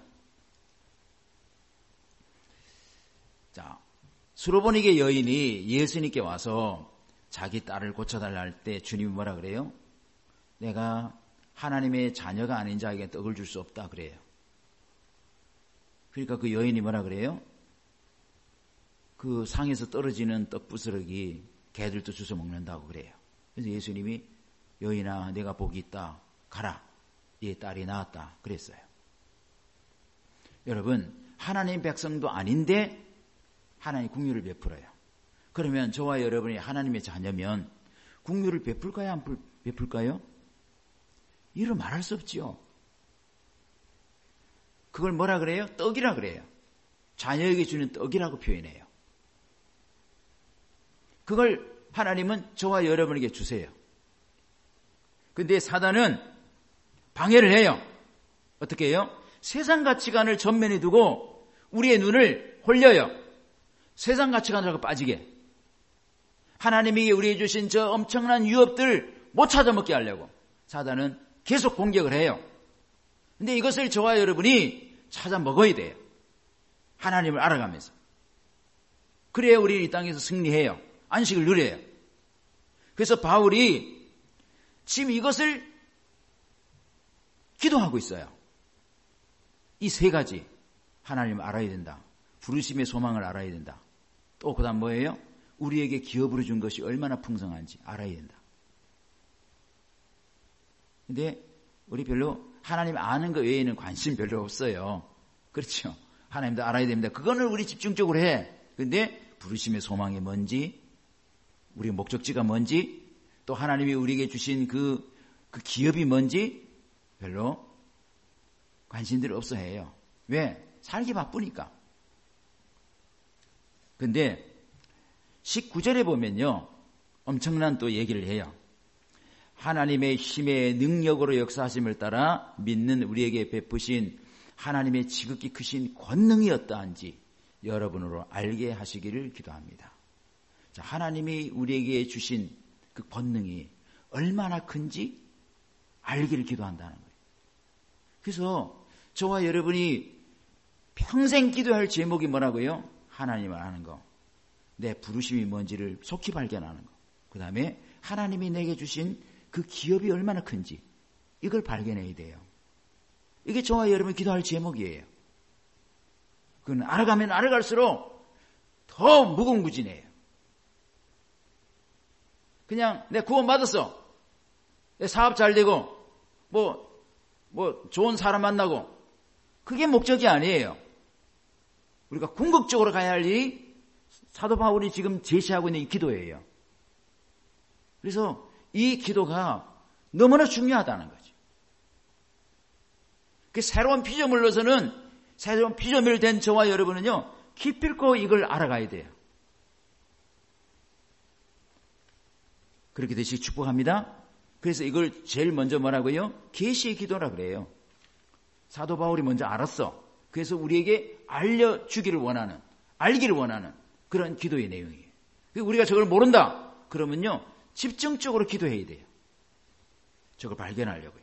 자, 수로보니게 여인이 예수님께 와서 자기 딸을 고쳐달라 할 때 주님이 뭐라 그래요? 내가 하나님의 자녀가 아닌 자에게 떡을 줄 수 없다 그래요. 그러니까 그 여인이 뭐라 그래요? 그 상에서 떨어지는 떡 부스러기 개들도 주워 먹는다고 그래요. 그래서 예수님이 여인아 내가 복이 있다. 가라. 네 딸이 나았다. 그랬어요. 여러분 하나님 백성도 아닌데 하나님 긍휼을 베풀어요. 그러면 저와 여러분이 하나님의 자녀면 긍휼을 베풀까요? 안 베풀까요? 이를 말할 수 없지요. 그걸 뭐라 그래요? 떡이라 그래요. 자녀에게 주는 떡이라고 표현해요. 그걸 하나님은 저와 여러분에게 주세요. 근데 사단은 방해를 해요. 어떻게 해요? 세상 가치관을 전면에 두고 우리의 눈을 홀려요. 세상 가치관으로 빠지게. 하나님이 우리에게 주신 저 엄청난 유업들 못 찾아먹게 하려고 사단은 계속 공격을 해요. 근데 이것을 저와 여러분이 찾아 먹어야 돼요. 하나님을 알아가면서. 그래야 우리 이 땅에서 승리해요. 안식을 누려요. 그래서 바울이 지금 이것을 기도하고 있어요. 이 세 가지. 하나님을 알아야 된다. 부르심의 소망을 알아야 된다. 또 그 다음 뭐예요? 우리에게 기업으로 준 것이 얼마나 풍성한지 알아야 된다. 근데 우리 별로 하나님 아는 것 외에는 관심 별로 없어요. 그렇죠? 하나님도 알아야 됩니다. 그거는 우리 집중적으로 해. 근데 부르심의 소망이 뭔지, 우리의 목적지가 뭔지, 또 하나님이 우리에게 주신 그, 그 기업이 뭔지 별로 관심들이 없어 해요. 왜? 살기 바쁘니까. 근데 십구 절에 보면요. 엄청난 또 얘기를 해요. 하나님의 힘의 능력으로 역사하심을 따라 믿는 우리에게 베푸신 하나님의 지극히 크신 권능이 어떠한지 여러분으로 알게 하시기를 기도합니다. 자, 하나님이 우리에게 주신 그 권능이 얼마나 큰지 알기를 기도한다는 거예요. 그래서 저와 여러분이 평생 기도할 제목이 뭐라고요? 하나님을 아는 거. 내 부르심이 뭔지를 속히 발견하는 거. 그 다음에 하나님이 내게 주신 그 기업이 얼마나 큰지 이걸 발견해야 돼요. 이게 저와 여러분 기도할 제목이에요. 그건 알아가면 알아갈수록 더 무궁무진해요. 그냥 내 구원 받았어. 내 사업 잘 되고 뭐, 뭐 좋은 사람 만나고 그게 목적이 아니에요. 우리가 궁극적으로 가야 할 일이 사도 바울이 지금 제시하고 있는 이 기도예요. 그래서 이 기도가 너무나 중요하다는 거죠. 그 새로운 피조물로서는 새로운 피조물 된 저와 여러분은요 기필코 이걸 알아가야 돼요. 그렇게 되시기 축복합니다. 그래서 이걸 제일 먼저 뭐라고요? 계시의 기도라 그래요. 사도 바울이 먼저 알았어. 그래서 우리에게 알려주기를 원하는, 알기를 원하는 그런 기도의 내용이에요. 우리가 저걸 모른다. 그러면요 집중적으로 기도해야 돼요. 저걸 발견하려고요.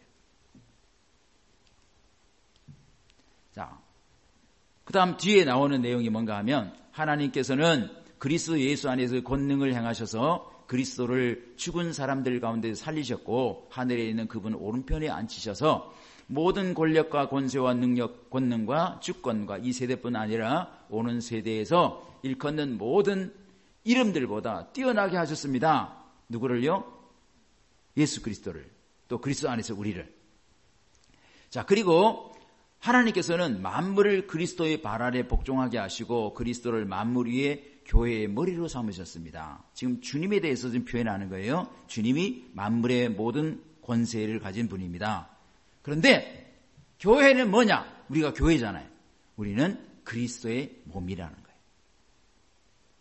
자, 그 다음 뒤에 나오는 내용이 뭔가 하면 하나님께서는 그리스도 예수 안에서 권능을 행하셔서 그리스도를 죽은 사람들 가운데 살리셨고 하늘에 있는 그분 오른편에 앉히셔서 모든 권력과 권세와 능력, 권능과 주권과 이 세대뿐 아니라 오는 세대에서 일컫는 모든 이름들보다 뛰어나게 하셨습니다. 누구를요? 예수 그리스도를. 또 그리스도 안에서 우리를. 자, 그리고 하나님께서는 만물을 그리스도의 발 아래 복종하게 하시고 그리스도를 만물 위에 교회의 머리로 삼으셨습니다. 지금 주님에 대해서 지금 표현하는 거예요. 주님이 만물의 모든 권세를 가진 분입니다. 그런데 교회는 뭐냐? 우리가 교회잖아요. 우리는 그리스도의 몸이라는 거예요.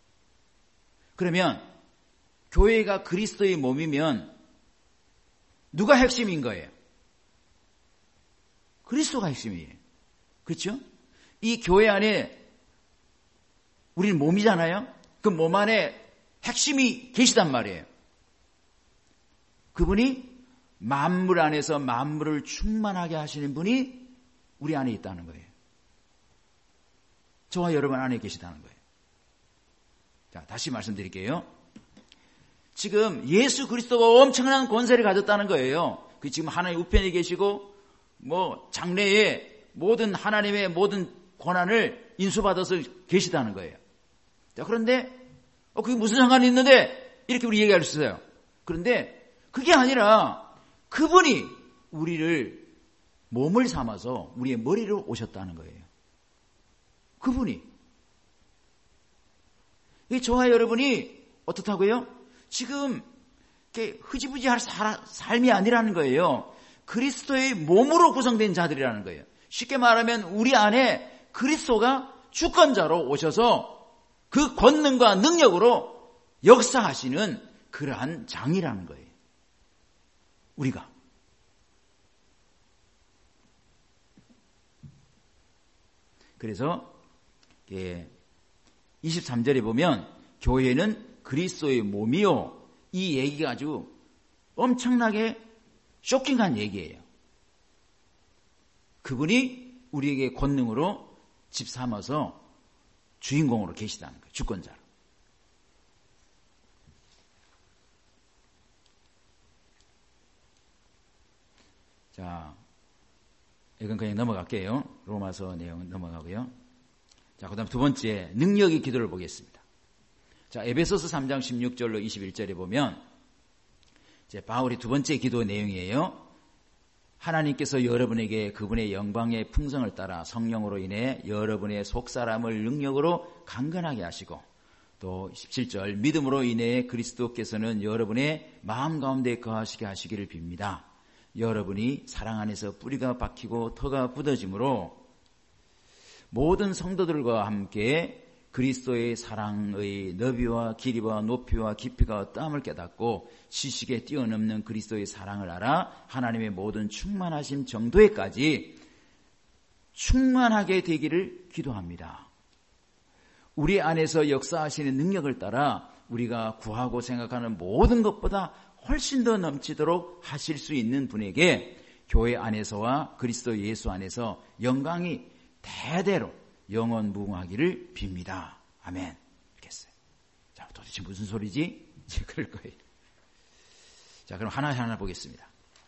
그러면 교회가 그리스도의 몸이면 누가 핵심인 거예요? 그리스도가 핵심이에요. 그렇죠? 이 교회 안에 우리는 몸이잖아요. 그 몸 안에 핵심이 계시단 말이에요. 그분이 만물 안에서 만물을 충만하게 하시는 분이 우리 안에 있다는 거예요. 저와 여러분 안에 계시다는 거예요. 자, 다시 말씀드릴게요. 지금 예수 그리스도가 엄청난 권세를 가졌다는 거예요. 그 지금 하나님 우편에 계시고 뭐 장래에 모든 하나님의 모든 권한을 인수받아서 계시다는 거예요. 자, 그런데 어, 그게 무슨 상관이 있는데 이렇게 우리 얘기할 수 있어요. 그런데 그게 아니라 그분이 우리를 몸을 삼아서 우리의 머리로 오셨다는 거예요. 그분이. 저와 여러분이 어떻다고요? 지금 이렇게 흐지부지할 삶이 아니라는 거예요. 그리스도의 몸으로 구성된 자들이라는 거예요. 쉽게 말하면 우리 안에 그리스도가 주권자로 오셔서 그 권능과 능력으로 역사하시는 그러한 장이라는 거예요. 우리가. 그래서 이십삼 절에 보면 교회는 그리스도의 몸이요. 이 얘기가 아주 엄청나게 쇼킹한 얘기예요. 그분이 우리에게 권능으로 집삼아서 주인공으로 계시다는 거예요. 주권자로. 자, 이건 그냥 넘어갈게요. 로마서 내용 넘어가고요. 자, 그 다음 두 번째, 능력의 기도를 보겠습니다. 자, 에베소서 삼 장 십육 절로 이십일 절에 보면, 이제 바울이 두 번째 기도 내용이에요. 하나님께서 여러분에게 그분의 영광의 풍성을 따라 성령으로 인해 여러분의 속사람을 능력으로 강건하게 하시고, 또 십칠 절, 믿음으로 인해 그리스도께서는 여러분의 마음 가운데 거하시게 하시기를 빕니다. 여러분이 사랑 안에서 뿌리가 박히고 터가 굳어짐으로 모든 성도들과 함께 그리스도의 사랑의 너비와 길이와 높이와 깊이가 어떠함을 깨닫고 지식에 뛰어넘는 그리스도의 사랑을 알아 하나님의 모든 충만하심 정도에까지 충만하게 되기를 기도합니다. 우리 안에서 역사하시는 능력을 따라 우리가 구하고 생각하는 모든 것보다 훨씬 더 넘치도록 하실 수 있는 분에게 교회 안에서와 그리스도 예수 안에서 영광이 대대로 영원 무궁하기를 빕니다. 아멘. 이렇게 했어요. 자, 도대체 무슨 소리지? 그럴 거예요. 자, 그럼 하나하나 보겠습니다.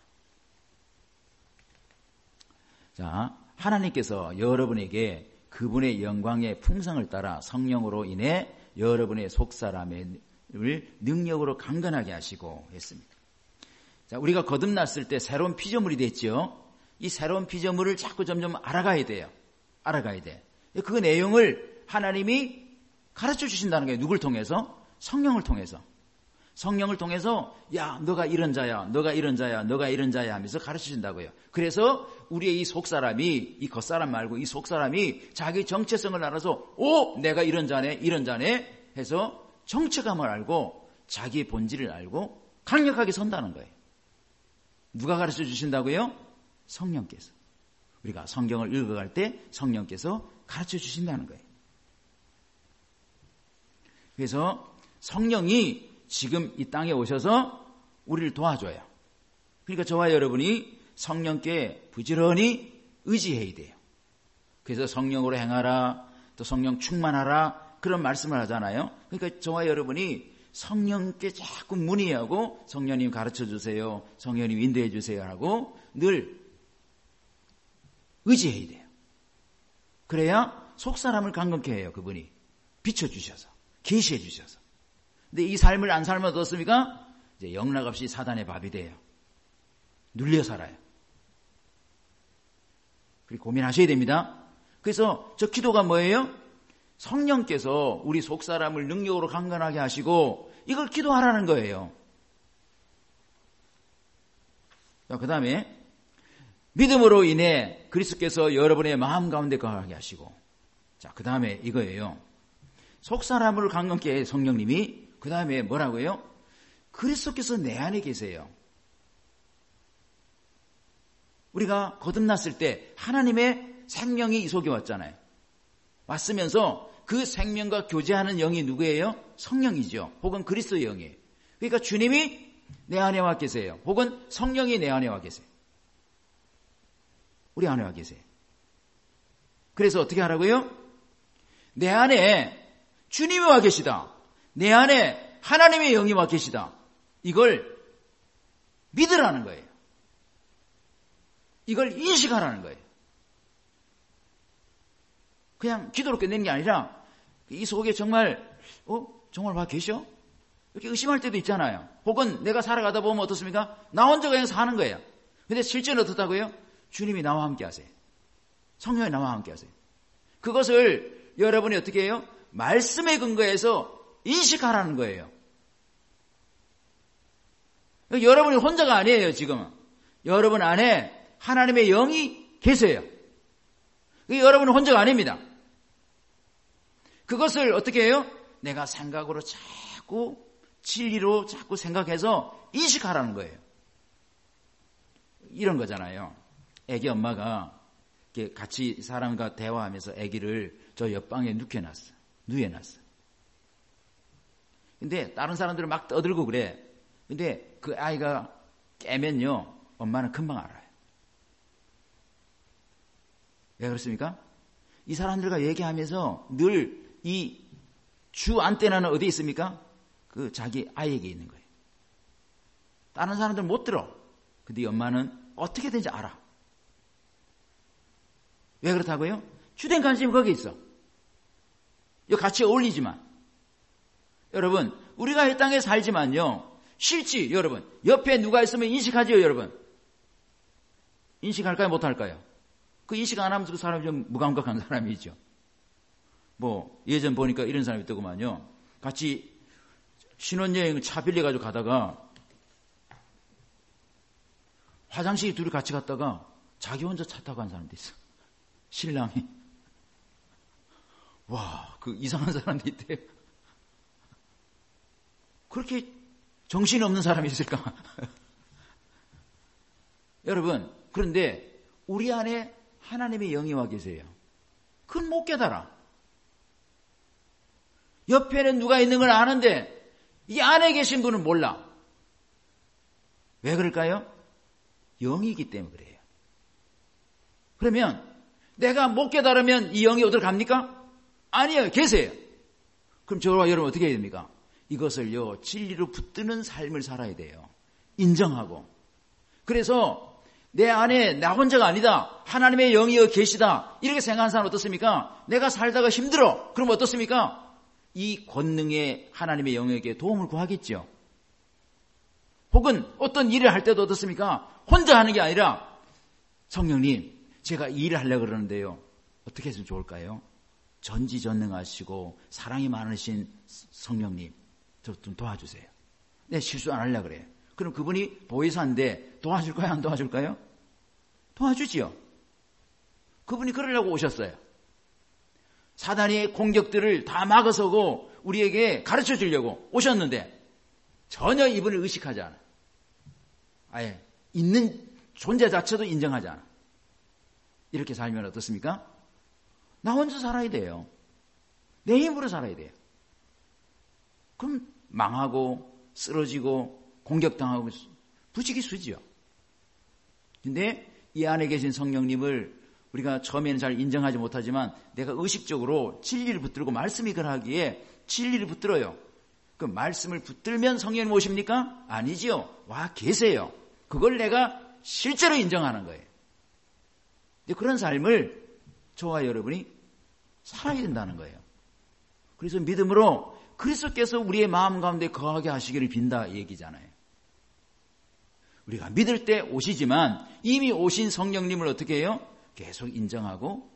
자, 하나님께서 여러분에게 그분의 영광의 풍성을 따라 성령으로 인해 여러분의 속사람을 능력으로 강건하게 하시고 했습니다. 자, 우리가 거듭났을 때 새로운 피조물이 됐죠. 이 새로운 피조물을 자꾸 점점 알아가야 돼요. 알아가야 돼. 그 내용을 하나님이 가르쳐 주신다는 거예요. 누굴 통해서? 성령을 통해서. 성령을 통해서 야, 너가 이런 자야, 너가 이런 자야, 너가 이런 자야 하면서 가르쳐 주신다고요. 그래서 우리의 이 속사람이, 이 겉사람 말고 이 속사람이 자기 정체성을 알아서 오, 내가 이런 자네, 이런 자네 해서 정체감을 알고 자기의 본질을 알고 강력하게 선다는 거예요. 누가 가르쳐 주신다고요? 성령께서. 우리가 성경을 읽어갈 때 성령께서 가르쳐 주신다는 거예요. 그래서 성령이 지금 이 땅에 오셔서 우리를 도와줘요. 그러니까 저와 여러분이 성령께 부지런히 의지해야 돼요. 그래서 성령으로 행하라, 또 성령 충만하라 그런 말씀을 하잖아요. 그러니까 저와 여러분이 성령께 자꾸 문의하고 성령님 가르쳐 주세요, 성령님 인도해 주세요 하고 늘 의지해야 돼요. 그래야 속사람을 강건케 해요. 그분이 비춰주셔서 계시해 주셔서. 근데 이 삶을 안 살면 어떻습니까? 이제 영락없이 사단의 밥이 돼요. 눌려 살아요. 그리고 고민하셔야 됩니다. 그래서 저 기도가 뭐예요? 성령께서 우리 속사람을 능력으로 강건하게 하시고 이걸 기도하라는 거예요. 그 다음에 믿음으로 인해 그리스도께서 여러분의 마음 가운데 거하게 하시고, 자, 그 다음에 이거예요. 속사람을 강건케 해 성령님이. 그 다음에 뭐라고요? 그리스도께서 내 안에 계세요. 우리가 거듭났을 때 하나님의 생명이 이 속에 왔잖아요. 왔으면서 그 생명과 교제하는 영이 누구예요? 성령이죠. 혹은 그리스도의 영이에요. 그러니까 주님이 내 안에 와 계세요. 혹은 성령이 내 안에 와 계세요. 우리 안에 와 계세요. 그래서 어떻게 하라고요? 내 안에 주님이 와 계시다. 내 안에 하나님의 영이 와 계시다. 이걸 믿으라는 거예요. 이걸 인식하라는 거예요. 그냥 기도로 끝내는 게 아니라 이 속에 정말 어? 정말 와 계셔? 이렇게 의심할 때도 있잖아요. 혹은 내가 살아가다 보면 어떻습니까? 나 혼자 그냥 사는 거예요. 근데 실제는 어떻다고요? 주님이 나와 함께 하세요. 성령이 나와 함께 하세요. 그것을 여러분이 어떻게 해요? 말씀에 근거해서 인식하라는 거예요. 여러분이 혼자가 아니에요, 지금은. 여러분 안에 하나님의 영이 계세요. 여러분은 혼자가 아닙니다. 그것을 어떻게 해요? 내가 생각으로 자꾸 진리로 자꾸 생각해서 인식하라는 거예요. 이런 거잖아요. 애기 엄마가 같이 사람과 대화하면서 애기를 저 옆방에 눕혀놨어. 누워놨어. 근데 다른 사람들은 막 떠들고 그래. 근데 그 아이가 깨면요, 엄마는 금방 알아요. 왜 그렇습니까? 이 사람들과 얘기하면서 늘 이 주 안테나는 어디에 있습니까? 그 자기 아이에게 있는 거예요. 다른 사람들은 못 들어. 근데 이 엄마는 어떻게든지 알아. 왜 그렇다고요? 주된 관심이 거기 있어. 이거 같이 어울리지만. 여러분, 우리가 이 땅에 살지만요, 실지, 여러분, 옆에 누가 있으면 인식하지요, 여러분? 인식할까요, 못할까요? 그 인식 안 하면서 그 사람이 좀 무감각한 사람이죠. 뭐, 예전 보니까 이런 사람이 있더구만요. 같이 신혼여행 차 빌려가지고 가다가 화장실 둘이 같이 갔다가 자기 혼자 차 타고 간 사람도 있어. 신랑이. 와, 그 이상한 사람도 있대요. 그렇게 정신이 없는 사람이 있을까? 여러분, 그런데 우리 안에 하나님의 영이 와 계세요. 그건 못 깨달아. 옆에는 누가 있는 걸 아는데 이 안에 계신 분은 몰라. 왜 그럴까요? 영이기 때문에 그래요. 그러면 내가 못 깨달으면 이 영이 어디로 갑니까? 아니에요. 계세요. 그럼 저와 여러분 어떻게 해야 됩니까? 이것을요, 진리로 붙드는 삶을 살아야 돼요. 인정하고. 그래서 내 안에 나 혼자가 아니다. 하나님의 영이 계시다. 이렇게 생각하는 사람은 어떻습니까? 내가 살다가 힘들어. 그럼 어떻습니까? 이 권능의 하나님의 영에게 도움을 구하겠죠. 혹은 어떤 일을 할 때도 어떻습니까? 혼자 하는 게 아니라 성령님, 제가 이 일을 하려고 그러는데요. 어떻게 했으면 좋을까요? 전지전능하시고 사랑이 많으신 성령님, 저 좀 도와주세요. 내 실수 안 하려고 그래요. 그럼 그분이 보혜사인데 도와줄까요? 안 도와줄까요? 도와주지요. 그분이 그러려고 오셨어요. 사단의 공격들을 다 막아서고 우리에게 가르쳐 주려고 오셨는데 전혀 이분을 의식하지 않아. 아예 있는 존재 자체도 인정하지 않아. 이렇게 살면 어떻습니까? 나 혼자 살아야 돼요. 내 힘으로 살아야 돼요. 그럼 망하고 쓰러지고 공격당하고 부지기수지요. 근데 이 안에 계신 성령님을 우리가 처음에는 잘 인정하지 못하지만 내가 의식적으로 진리를 붙들고 말씀이 그러하기에 진리를 붙들어요. 그 말씀을 붙들면 성령님 오십니까? 아니지요. 와 계세요. 그걸 내가 실제로 인정하는 거예요. 그런 삶을 저와 여러분이 살아야 된다는 거예요. 그래서 믿음으로 그리스도께서 우리의 마음 가운데 거하게 하시기를 빈다 이 얘기잖아요. 우리가 믿을 때 오시지만 이미 오신 성령님을 어떻게 해요? 계속 인정하고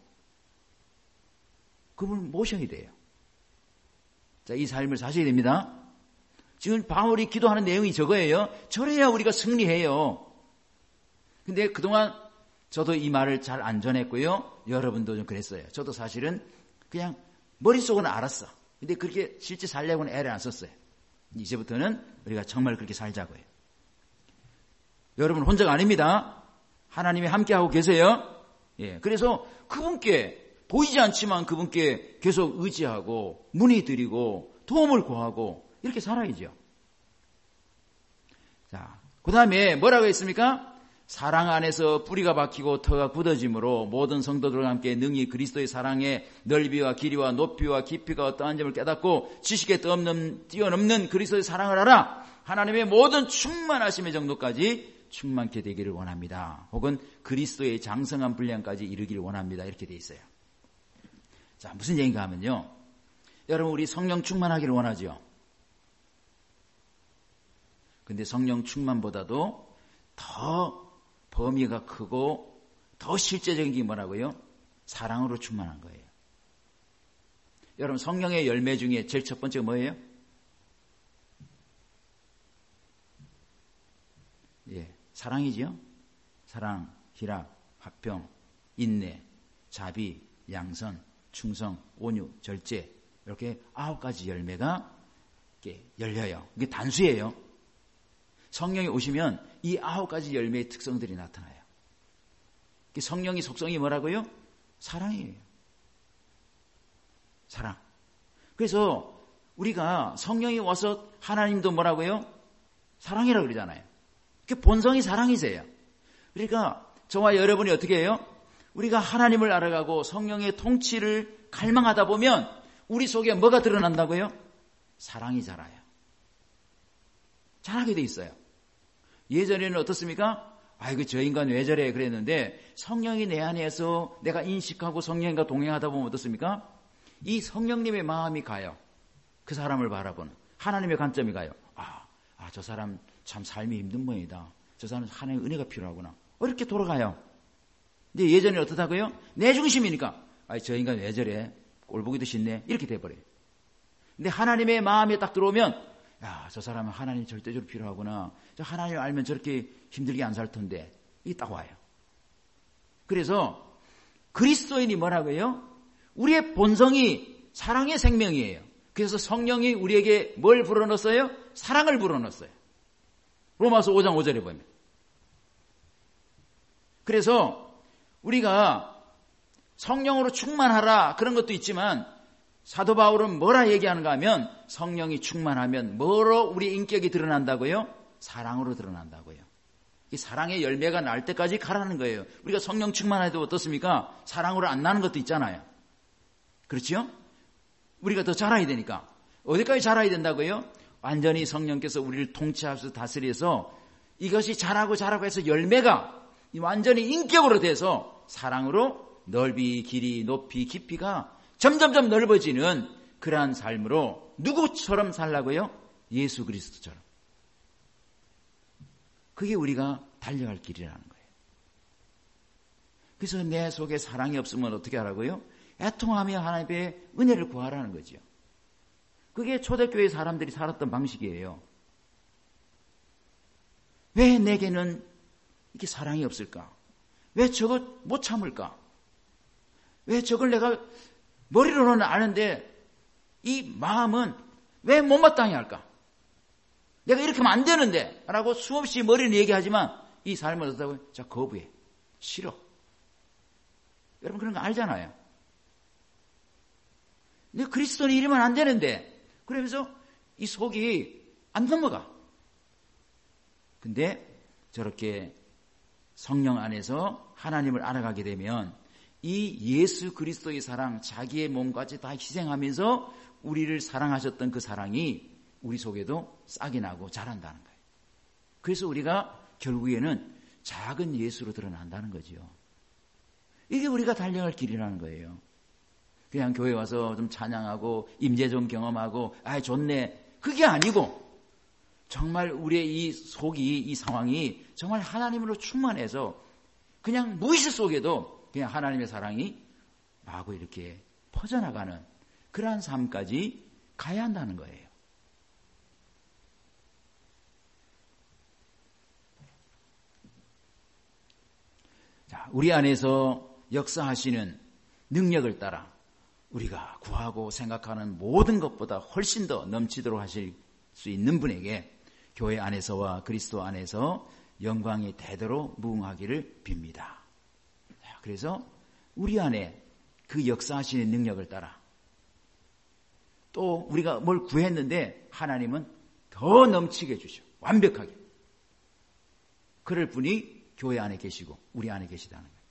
그분을 모셔야 돼요. 자, 이 삶을 사셔야 됩니다. 지금 바울이 기도하는 내용이 저거예요. 저래야 우리가 승리해요. 근데 그동안 저도 이 말을 잘 안 전했고요. 여러분도 좀 그랬어요. 저도 사실은 그냥 머릿속은 알았어. 근데 그렇게 실제 살려고는 애를 안 썼어요. 이제부터는 우리가 정말 그렇게 살자고요. 여러분 혼자가 아닙니다. 하나님이 함께하고 계세요. 예, 그래서 그분께 보이지 않지만 그분께 계속 의지하고 문의드리고 도움을 구하고 이렇게 살아야죠. 자, 그 다음에 뭐라고 했습니까? 사랑 안에서 뿌리가 박히고 터가 굳어짐으로 모든 성도들과 함께 능히 그리스도의 사랑의 넓이와 길이와 높이와 깊이가 어떠한 점을 깨닫고 지식에 뛰어넘는, 뛰어넘는 그리스도의 사랑을 알아 하나님의 모든 충만하심의 정도까지 충만케 되기를 원합니다. 혹은 그리스도의 장성한 분량까지 이르기를 원합니다. 이렇게 돼 있어요. 자, 무슨 얘기인가 하면요. 여러분, 우리 성령 충만하기를 원하죠. 근데 성령 충만보다도 더 범위가 크고 더 실제적인 게 뭐라고요? 사랑으로 충만한 거예요. 여러분, 성령의 열매 중에 제일 첫 번째가 뭐예요? 예, 사랑이죠. 사랑, 희락, 화평, 인내, 자비, 양선, 충성, 온유, 절제 이렇게 아홉 가지 열매가 이렇게 열려요. 이게 단수예요. 성령이 오시면 이 아홉 가지 열매의 특성들이 나타나요. 성령의 속성이 뭐라고요? 사랑이에요. 사랑. 그래서 우리가 성령이 와서 하나님도 뭐라고요? 사랑이라고 그러잖아요. 본성이 사랑이세요. 그러니까 저와 여러분이 어떻게 해요? 우리가 하나님을 알아가고 성령의 통치를 갈망하다 보면 우리 속에 뭐가 드러난다고요? 사랑이 자라요. 자라게 돼 있어요. 예전에는 어떻습니까? 아이고 저 인간 왜 저래 그랬는데 성령이 내 안에서 내가 인식하고 성령과 동행하다 보면 어떻습니까? 이 성령님의 마음이 가요. 그 사람을 바라보는 하나님의 관점이 가요. 아, 아, 저 사람 참 삶이 힘든 모양이다. 저 사람 하나님의 은혜가 필요하구나. 이렇게 돌아가요. 근데 예전에 어떻다고요? 내 중심이니까 아, 저 인간 왜 저래? 꼴보기도 싫네. 이렇게 돼버려요. 근데 하나님의 마음에 딱 들어오면 야, 저 사람은 하나님 절대적으로 필요하구나. 저 하나님 알면 저렇게 힘들게 안 살 텐데. 이게 딱 와요. 그래서 그리스도인이 뭐라고요? 우리의 본성이 사랑의 생명이에요. 그래서 성령이 우리에게 뭘 불어넣었어요? 사랑을 불어넣었어요. 로마서 오 장 오 절에 보면. 그래서 우리가 성령으로 충만하라 그런 것도 있지만 사도 바울은 뭐라 얘기하는가 하면 성령이 충만하면 뭐로 우리 인격이 드러난다고요? 사랑으로 드러난다고요. 이 사랑의 열매가 날 때까지 가라는 거예요. 우리가 성령 충만해도 어떻습니까? 사랑으로 안 나는 것도 있잖아요. 그렇죠? 우리가 더 자라야 되니까. 어디까지 자라야 된다고요? 완전히 성령께서 우리를 통치하셔서 다스려서 이것이 자라고 자라고 해서 열매가 완전히 인격으로 돼서 사랑으로 넓이, 길이, 높이, 깊이가 점점점 넓어지는 그러한 삶으로 누구처럼 살라고요? 예수 그리스도처럼. 그게 우리가 달려갈 길이라는 거예요. 그래서 내 속에 사랑이 없으면 어떻게 하라고요? 애통하며 하나님의 은혜를 구하라는 거죠. 그게 초대교회 사람들이 살았던 방식이에요. 왜 내게는 이렇게 사랑이 없을까? 왜 저것 못 참을까? 왜 저걸 내가 머리로는 아는데 이 마음은 왜 못마땅해 할까? 내가 이렇게 하면 안 되는데 라고 수없이 머리는 얘기하지만 이 삶을 어떻다고요? 자, 거부해. 싫어. 여러분 그런 거 알잖아요. 근데 그리스도는 이러면 안 되는데 그러면서 이 속이 안 넘어가. 근데 저렇게 성령 안에서 하나님을 알아가게 되면 이 예수 그리스도의 사랑, 자기의 몸까지 다 희생하면서 우리를 사랑하셨던 그 사랑이 우리 속에도 싹이 나고 자란다는 거예요. 그래서 우리가 결국에는 작은 예수로 드러난다는 거죠. 이게 우리가 달려갈 길이라는 거예요. 그냥 교회 와서 좀 찬양하고 임재 좀 경험하고 아 좋네. 그게 아니고 정말 우리의 이 속이 이 상황이 정말 하나님으로 충만해서 그냥 무의식 속에도 그냥 하나님의 사랑이 마구 이렇게 퍼져나가는 그러한 삶까지 가야 한다는 거예요. 자, 우리 안에서 역사하시는 능력을 따라 우리가 구하고 생각하는 모든 것보다 훨씬 더 넘치도록 하실 수 있는 분에게 교회 안에서와 그리스도 안에서 영광이 되도록 무궁하기를 빕니다. 그래서 우리 안에 그 역사하시는 능력을 따라 또 우리가 뭘 구했는데 하나님은 더 넘치게 해주셔. 완벽하게. 그럴 분이 교회 안에 계시고 우리 안에 계시다는 거예요.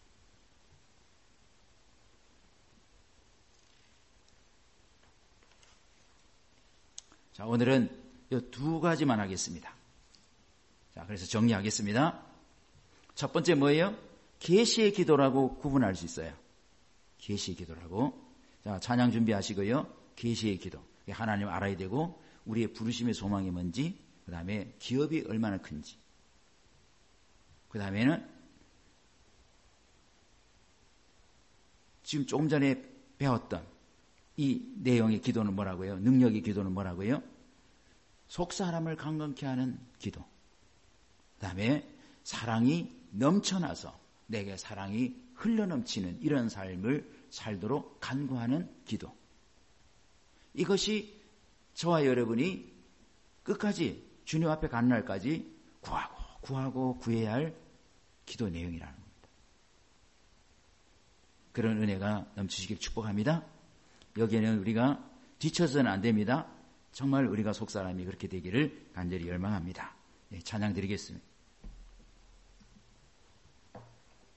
자, 오늘은 이 두 가지만 하겠습니다. 자, 그래서 정리하겠습니다. 첫 번째 뭐예요? 계시의 기도라고 구분할 수 있어요. 계시의 기도라고. 자, 찬양 준비하시고요. 계시의 기도. 하나님 알아야 되고 우리의 부르심의 소망이 뭔지, 그 다음에 기업이 얼마나 큰지, 그 다음에는 지금 조금 전에 배웠던 이 내용의 기도는 뭐라고요? 능력의 기도는 뭐라고요? 속 사람을 강건케 하는 기도. 그 다음에 사랑이 넘쳐나서 내게 사랑이 흘러넘치는 이런 삶을 살도록 간구하는 기도. 이것이 저와 여러분이 끝까지 주님 앞에 가는 날까지 구하고 구하고 구해야 할 기도 내용이라는 겁니다. 그런 은혜가 넘치시길 축복합니다. 여기에는 우리가 뒤쳐서는 안 됩니다. 정말 우리가 속사람이 그렇게 되기를 간절히 열망합니다. 네, 찬양 드리겠습니다.